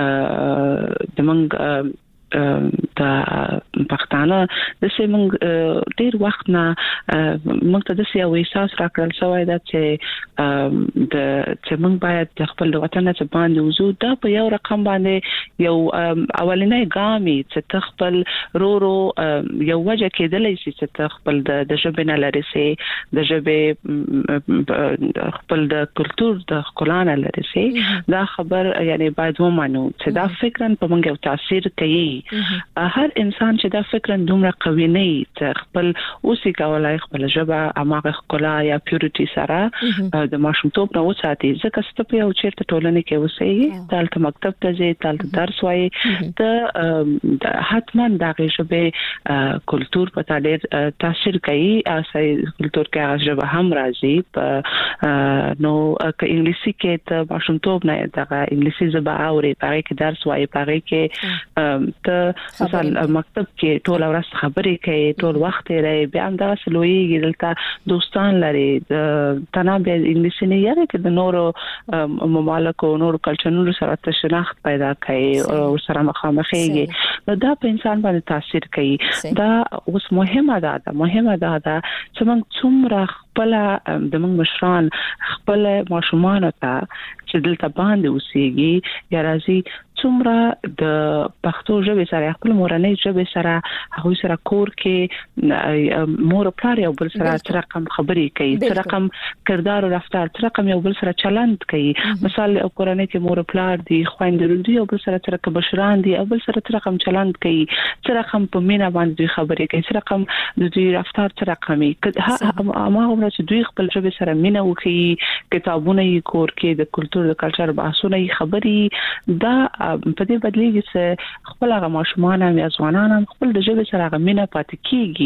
د من د پښتانه د سیمنګ ډیر وخت نه موږ ته د سیاو احساس راکړل شوی دا چې د چې موږ باید د خپل وطن ته باندې وزو دا په یو رقم باندې یو اولنۍ ګامي چې خپل رو رو یو وجه کېدلې چې چې خپل د ژبې نه لري سي د ژبې خپل د کلچر د خلانه لري سي دا خبر یعنی باید ومنو چې دا فکرن په موږ یو تاثیر کوي هر انسان چې دا فکر دومره قوي نه چې خپل اوسې کولای خپل ژبه اماغه خلا یا پیورټي سره د ماشومتوب نه وساتي ځکه ستپ یو چیرته ټولنه کې اوسې تالته مکتب ته ځي تالته درس وایي ته حتما دا ژبه کلچر په تاړه تاثیر کوي اساس کلچر کې هغه ژبه هم راځي په نو که انګلیسي کې ته ماشومتوب نه دا انګلیسي ژبه اوري پاره کې درس وایي پاره کې مثلا مکتب کې ټول ورځ خبرې کوي ټول وخت یې بیا هم دا سلوي دلته دوستان لري د تنابه انګلیسي نه یاره کې د نورو ممالک او نورو کلچرونو سره تشناخت پیدا کوي او سره مخامخېږي نو دا په انسان باندې تاثیر کوي دا اوس مهمه ده مهمه ده چې موږ څومره خپل د موږ مشران خپل ماشومان ته چې دلته باندې اوسېږي یا راځي څومره د پښتو ژبې سره خپل مورنۍ ژبې سره هغه سره کور کې مور پلار یو بل سره تر رقم خبرې کوي تر رقم کردار او رفتار تر رقم یو بل سره چلند کوي مثال کورنۍ کې مور پلار دي خويندې دي یو بل سره تر رقم بشران دي یو بل سره تر رقم چلند کوي تر رقم په مینا باندې خبرې کوي تر رقم د دوی رفتار تر رقمي ما عمره چې دوی خپل ژبې سره مینا وکي کتابونه یې کور کې د کلچر د کلچر بحثونه یې خبري دا په دې بدلیږي چې خپل هغه ماشومان هم یا ځوانان هم خپل د ژبې سره هغه مینه پاتې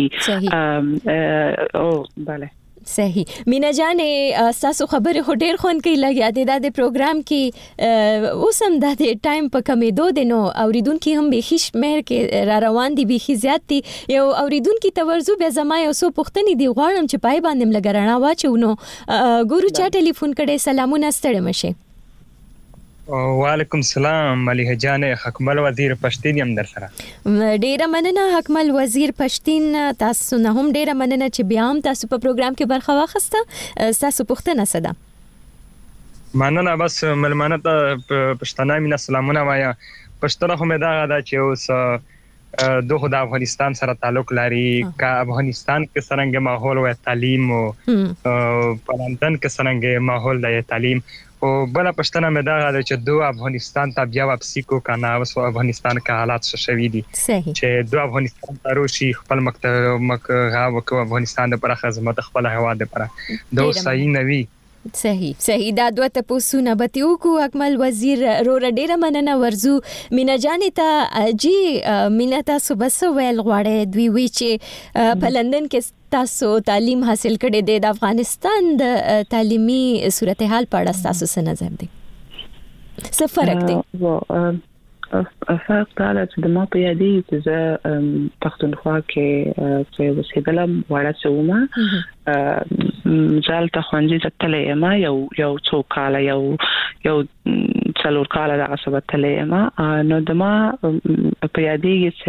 کیږي او bale صحیح مینا جانې تاسو خبره هډیر خون کې لګیا دي د پروګرام کې اوسم د ټایم په کمیدو دي نو اوریدونکو هم به هیڅ مهر کې را روان دي به زیات دي یو اوریدونکو تورزو به زما یو سو پښتني دی غواړم چې پای باندې لګرانه واچو نو ګورو چا ټلیفون کړي سلامونه ستړي مشه وعلیکم السلام ملیحه جان حکمل وزیر پښتین يم در سره. ډیره مننه حکمل وزیر پښتین، تاسو نه هم ډیره مننه چې بیا هم تاسو په پروګرام کې برخه واخیسته. تاسو پوښتنه څه ده؟ مننه. بس ملمنه ته پښتنه مینا سلامونه وایا. پښتنه هم دا دا چې اوس دوه د افغانستان سره تعلق لري. کا افغانستان کې څنګه ماحول او تعلیم او په لندن کې څنګه ماحول د تعلیم او بل پښتنه مې دا غواړي چې دوه افغانستان ته بیا واپسی کو کنه اوس افغانستان کې حالات څه شوي دي چې دوه افغانستان ته روشي خپل مکتب مکه غو افغانستان د پرخه خدمت خپل هوا د پره دوه صحیح نوي. صحیح صحیح دا دوه تاسو نه بتیو کو حکمل وزیر رو ډیره مننه ورزو مینا جانې ته جی مینا تاسو بس ویل غواړي دوی وی چې په لندن کې تاسو تعلیم حاصل کړي د افغانستان د تعلیمي صورتحال په اړه تاسو څه نظر دی؟ څه فرق دی؟ فرق دا چې د ما په یادي چې زه پښتونخوا کې چې وسیدلم وړه سومه مجال ته خوانجي تلې ما یو یو څو کال یو یو څلور کال دا څه تلې ما نو د ما په یادي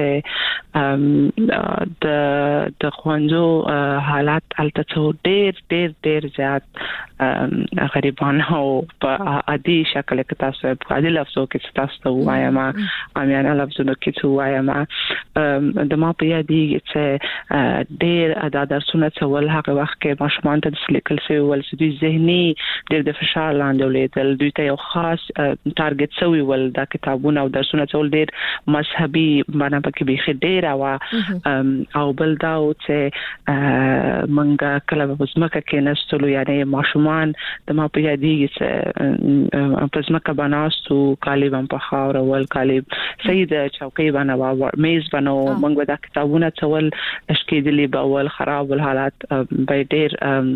چې د د خوانجو حالات الته څو ډېر ډېر ډېر زیات غریبانه او په عادي شکل کې تاسو په عادي لفظو کې تاسو وایم امیانه لفظونه کې څو وایم د ما په یادي چې ډېر ادا درسونه څول هغه وخت کې ماشومان ته د لیکل سوي ول چې دوی ذهني ډېر د فشار لاندې ولیدل، دوی ته یو خاص ټارګټ سوي ول دا کتابونه او درسونه څول ډېر مذهبي باندې پکې بيخي ډېر او او بل دا چې منګه کله په ځمکه کې نستلو یعنی ماشومان د ما په یادي چې په ځمکه بناستو کالیبم په خاور ول کالیب سید چوکۍ باندې میز باندې منګه دا کتابونه څول اشکیدلی باول خراب الحالات به ډېر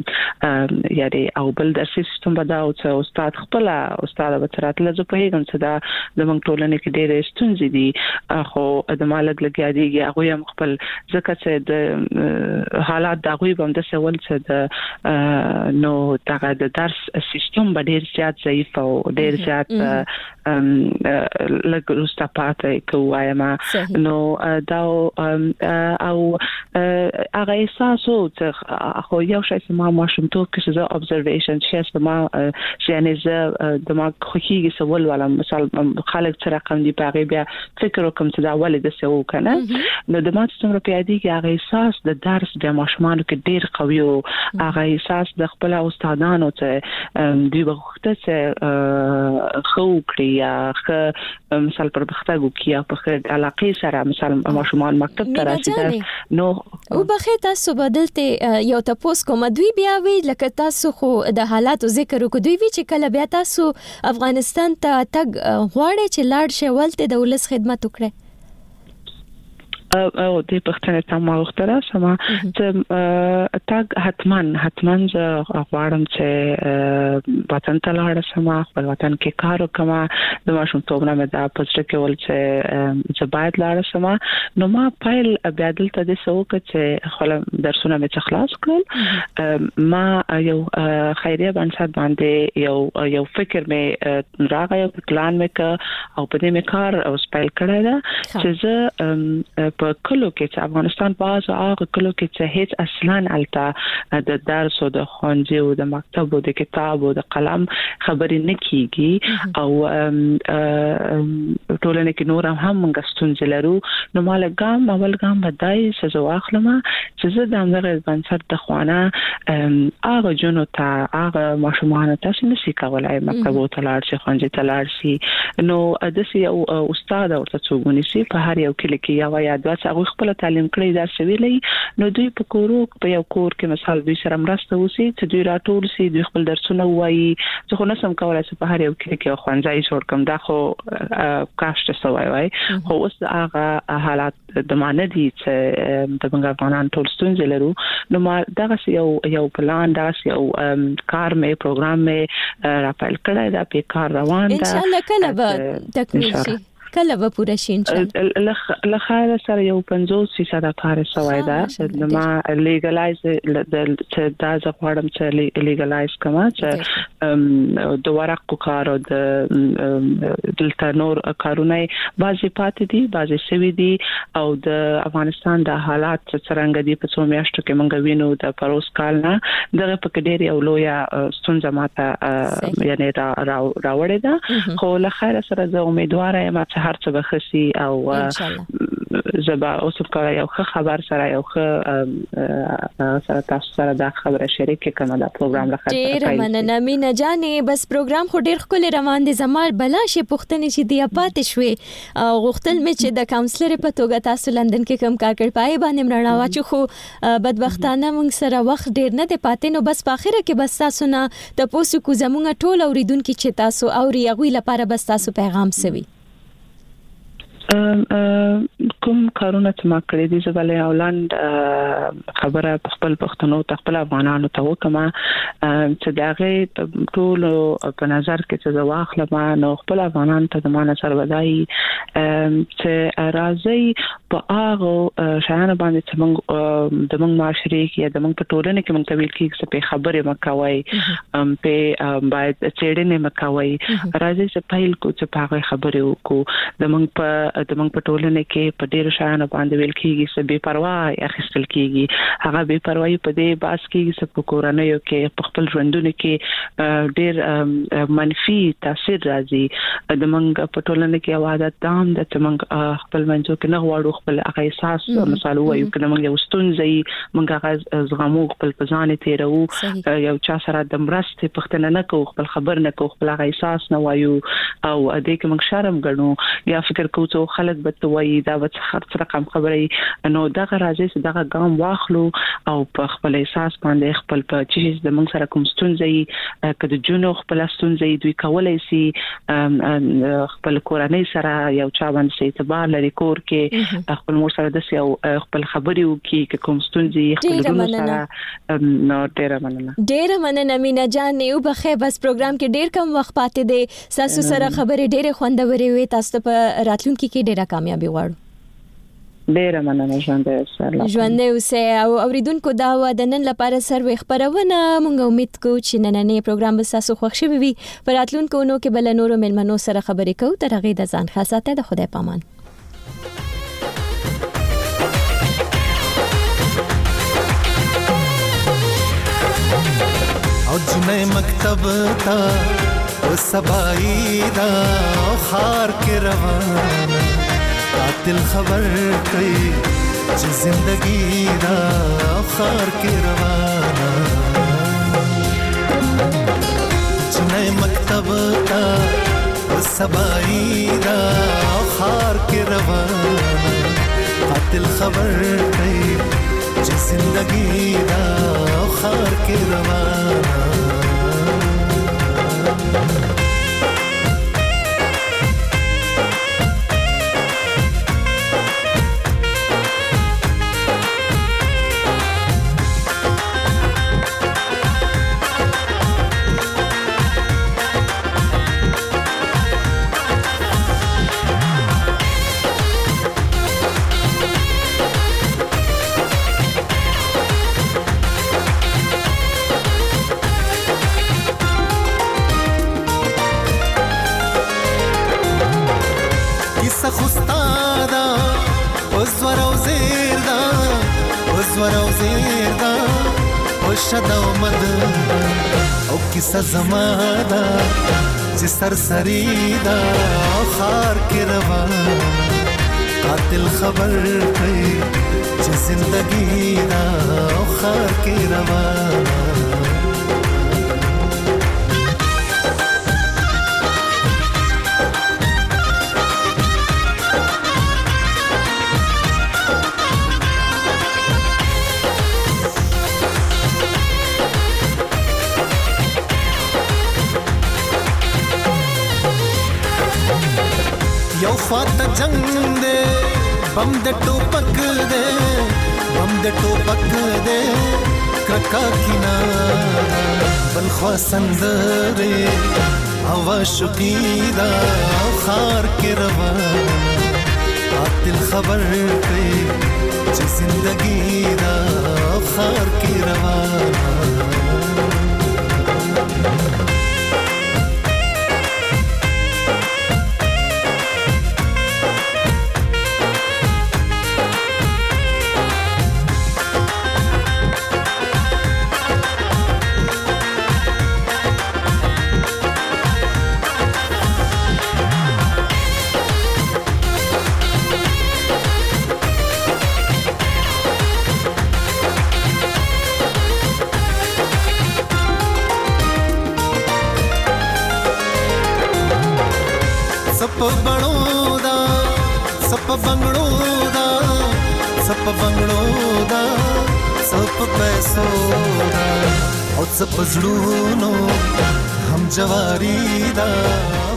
یعنی او بل د سیستم بداو چې استاد خپل استاد به ترات لږه په هیڅ څه دا د موږ ټولنې کې ډېر ستونزې دي خو د مالک لګیا دي هغه هم خپل ځکه چې د حالات د هغه هم د سوال چې د نو دغه د درس سیستم به ډېر زیات ضعیف او ډېر زیات لږ رستاپاتې کوایما نو دا او هغه احساس او خو یو شای سما ماشومتوب کې زه observation چې ما یعنی زه د ما خوخيږي سوال ولا مثال خلک چې رقم دی پاره بیا فکر وکم چې دا ولې د سو کنه نو د ما څومره پیادي کې هغه احساس د درس د ماشومان کې ډیر قوي او هغه احساس د خپل استادانو ته دی وخته چې خو کړی یا مثال پر بختګو کیا په علاقې سره مثال ماشومان مکتب ته راځي نو او بخې تاسو بدلته یو تاسو کوم دوی بیا وی لکه تاسو خو د حالاتو ذکر وکړو دوی وی چې کله بیا تاسو افغانستان ته تګ غواړئ چې لاړ شئ ولته د ولس خدمت وکړئ او د پښتنې تمه وختره سما چې تاګ حتمان حتمان ز غواړم چې وطن ته لاړ سما خپل وطن کې کار وکما د ماشوم توبنه مې دا پوسټ کې ول چې چې باید لاړ سما نو ما فایل بیا دلته د سوق چې خپل درسونه مې خلاص کړل ما یو خیریه بنسټ باندې یو یو فکر مې راغی پلان مې ک او په دې مې کار او سپیل کړی دا چې زه په کلو کې چې افغانستان باز هغه کلو کې چې هیڅ اصلا الته د درس او د خونځي او د مکتب او د کتاب او د قلم خبرې نه کیږي او ټولنه کې نور هم موږ ستونزې لرو نو مال ګام اول ګام بدای چې زه واخلم چې زه د امغه بنسټ د خوانه هغه جنو ته هغه ماشومان تاسو نشي کولای مکتب او تلار شي خونځي تلار شي نو د سي او استاد او تاسو ونیسي په هر یو کلی کې یا یا د هغه خپل تعلیم کړی دا سویلې نو دوی په کورو په یو کور کې مثال دوی سره مرسته وسی چې دوی راټول سي دوی خپل درسونه وایي چې خو نسم کولای چې په هر یو کې خوانځي جوړ کوم دا خو کاشته سوای وای خو اوس هغه حالات د معنی دي چې د بنګ افغانان ټول ستونزې لرو نو ما دغه یو یو پلان دغه یو کار مې پروګرام مې راپیل کړی دا په کار روان ده ان شاء الله کله به تکمیل شي کله به پوره شي ان شاء الله لخوا سره یو پنځوس فیصد کار شوی دا ما لیګلایز د دا ځوړم چې لیګلایز کما چې د ورقو کار او د دلته نور کارونه بعضی پاتې دي بعضی سوي دي او د افغانستان د حالات څنګه دي په څو میاشتو کې مونږ وینو د پروس کال نه دغه په کې ډېر یو لوی ستونزه ماته یعنی را راوړې ده خو له خیر سره زه امیدوار یم چې هر څه به خسي او زبا اوس په یو خبر سره یو سره تاسو سره دا خبره شریک کړم دا پروګرام لخوا ډېر مننه مینا جانې بس پروګرام خو ډېر خپل روان دي زمال بلا شي پښتنې چې دی پاتې شوې او غوښتل مې چې د کاونسلر په توګه تاسو لندن کې کوم کار کړ پای باندې مرنا واچو خو بدبختانه موږ سره وخت ډېر نه دی پاتې نو بس په اخره کې بس تاسو نه د پوسو کو زمونږ ټول اوریدونکو چې تاسو اوري هغه لپاره بس تاسو پیغام سوي کوم کارونه چې ما کړی دي زبلې اولند خبره خپل پښتنو ته خپل افغانانو ته وکما چې داغه ټول په نظر کې چې واخلم نو خپل افغانان ته د مانه سره ودای چې راځي په هغه شایانه باندې چې موږ د موږ معاشري کې د موږ په ټولنه کې موږ ته ویل کېږي چې په خبره مکوي په باید چېړنه مکوي راځي چې پایل کو چې په خبره وکړو د موږ په د موږ په ټولنه کې په ډېر شایانه باندې ویل کېږي چې بے پروا اخیستل کېږي هغه بے پروايي په دې باس کې چې په کورنۍ کې په خپل ژوندونه کې ډېر منفي تاثیر راځي د موږ په ټولنه کې عادت دام د چې موږ خپل منځو کې نه غواړو خپل هغه احساس مثال وایو کله موږ یو ستونزې موږ هغه زغمو خپل پزانه تیرو یو چا سره د مرستې پښتنه نه کوو خپل خبر نه کوو خپل هغه احساس نه وایو او دې کې موږ شرم ګڼو یا فکر کوو چې خلک به توي دا به خرڅ رقم خبري نو دا راځي چې دا ګام واخلو او په خپل احساس باندې خپل په چیز د موږ سره کوم ستونزې کده جنو خپل ستونزې دوی کولای شي خپل کورنۍ سره یو چا باندې اعتبار لري کور کې خپل مور سره د یو خپل خبري وکي کوم ستونزې خپل جنو سره نو ډېر مننه ډېر مننه مینا جان یو بخې بس پروګرام کې ډېر کم وخت پاتې دی تاسو سره خبرې ډېر خوندورې وي تاسو په راتلونکي کې ډېره کامیابی غواړو ډېر مننه ژوند سره ژوند اوسه او اوریدونکو دا و د نن لپاره سروي خبرونه مونږ امید کوو چې نننې پروګرام به تاسو خوښ شي وي پر راتلونکو نو کې بل نورو ملمنو سره خبرې کوو تر هغه د ځان خاصه د خدای پامان او جنې مکتب تا او سبای دا خار کې روان قاتل خبر کوي چې زندگی دا خار کې روان جنې مکتب تا او سبای دا خار کې روان قاتل خبر کوي چې زندگی دا خار کې روان شدا مد او کیسه زماده چې سرسری دا خار کې روان قاتل خبر کوي چې زندگی دا خار کې روان یو فات جنگ دے بم د ټوپک دے بم د ټوپک دے کرکا کینا بل خوا سندره او شقیدا خار کې روان دل خبر کړي چې زندګي دا خار کې روانه सप बणो दा सप बंगड़ो दा सप बंगड़ो दा सप पैसो दा और सप जड़ूनो हम जवारी दा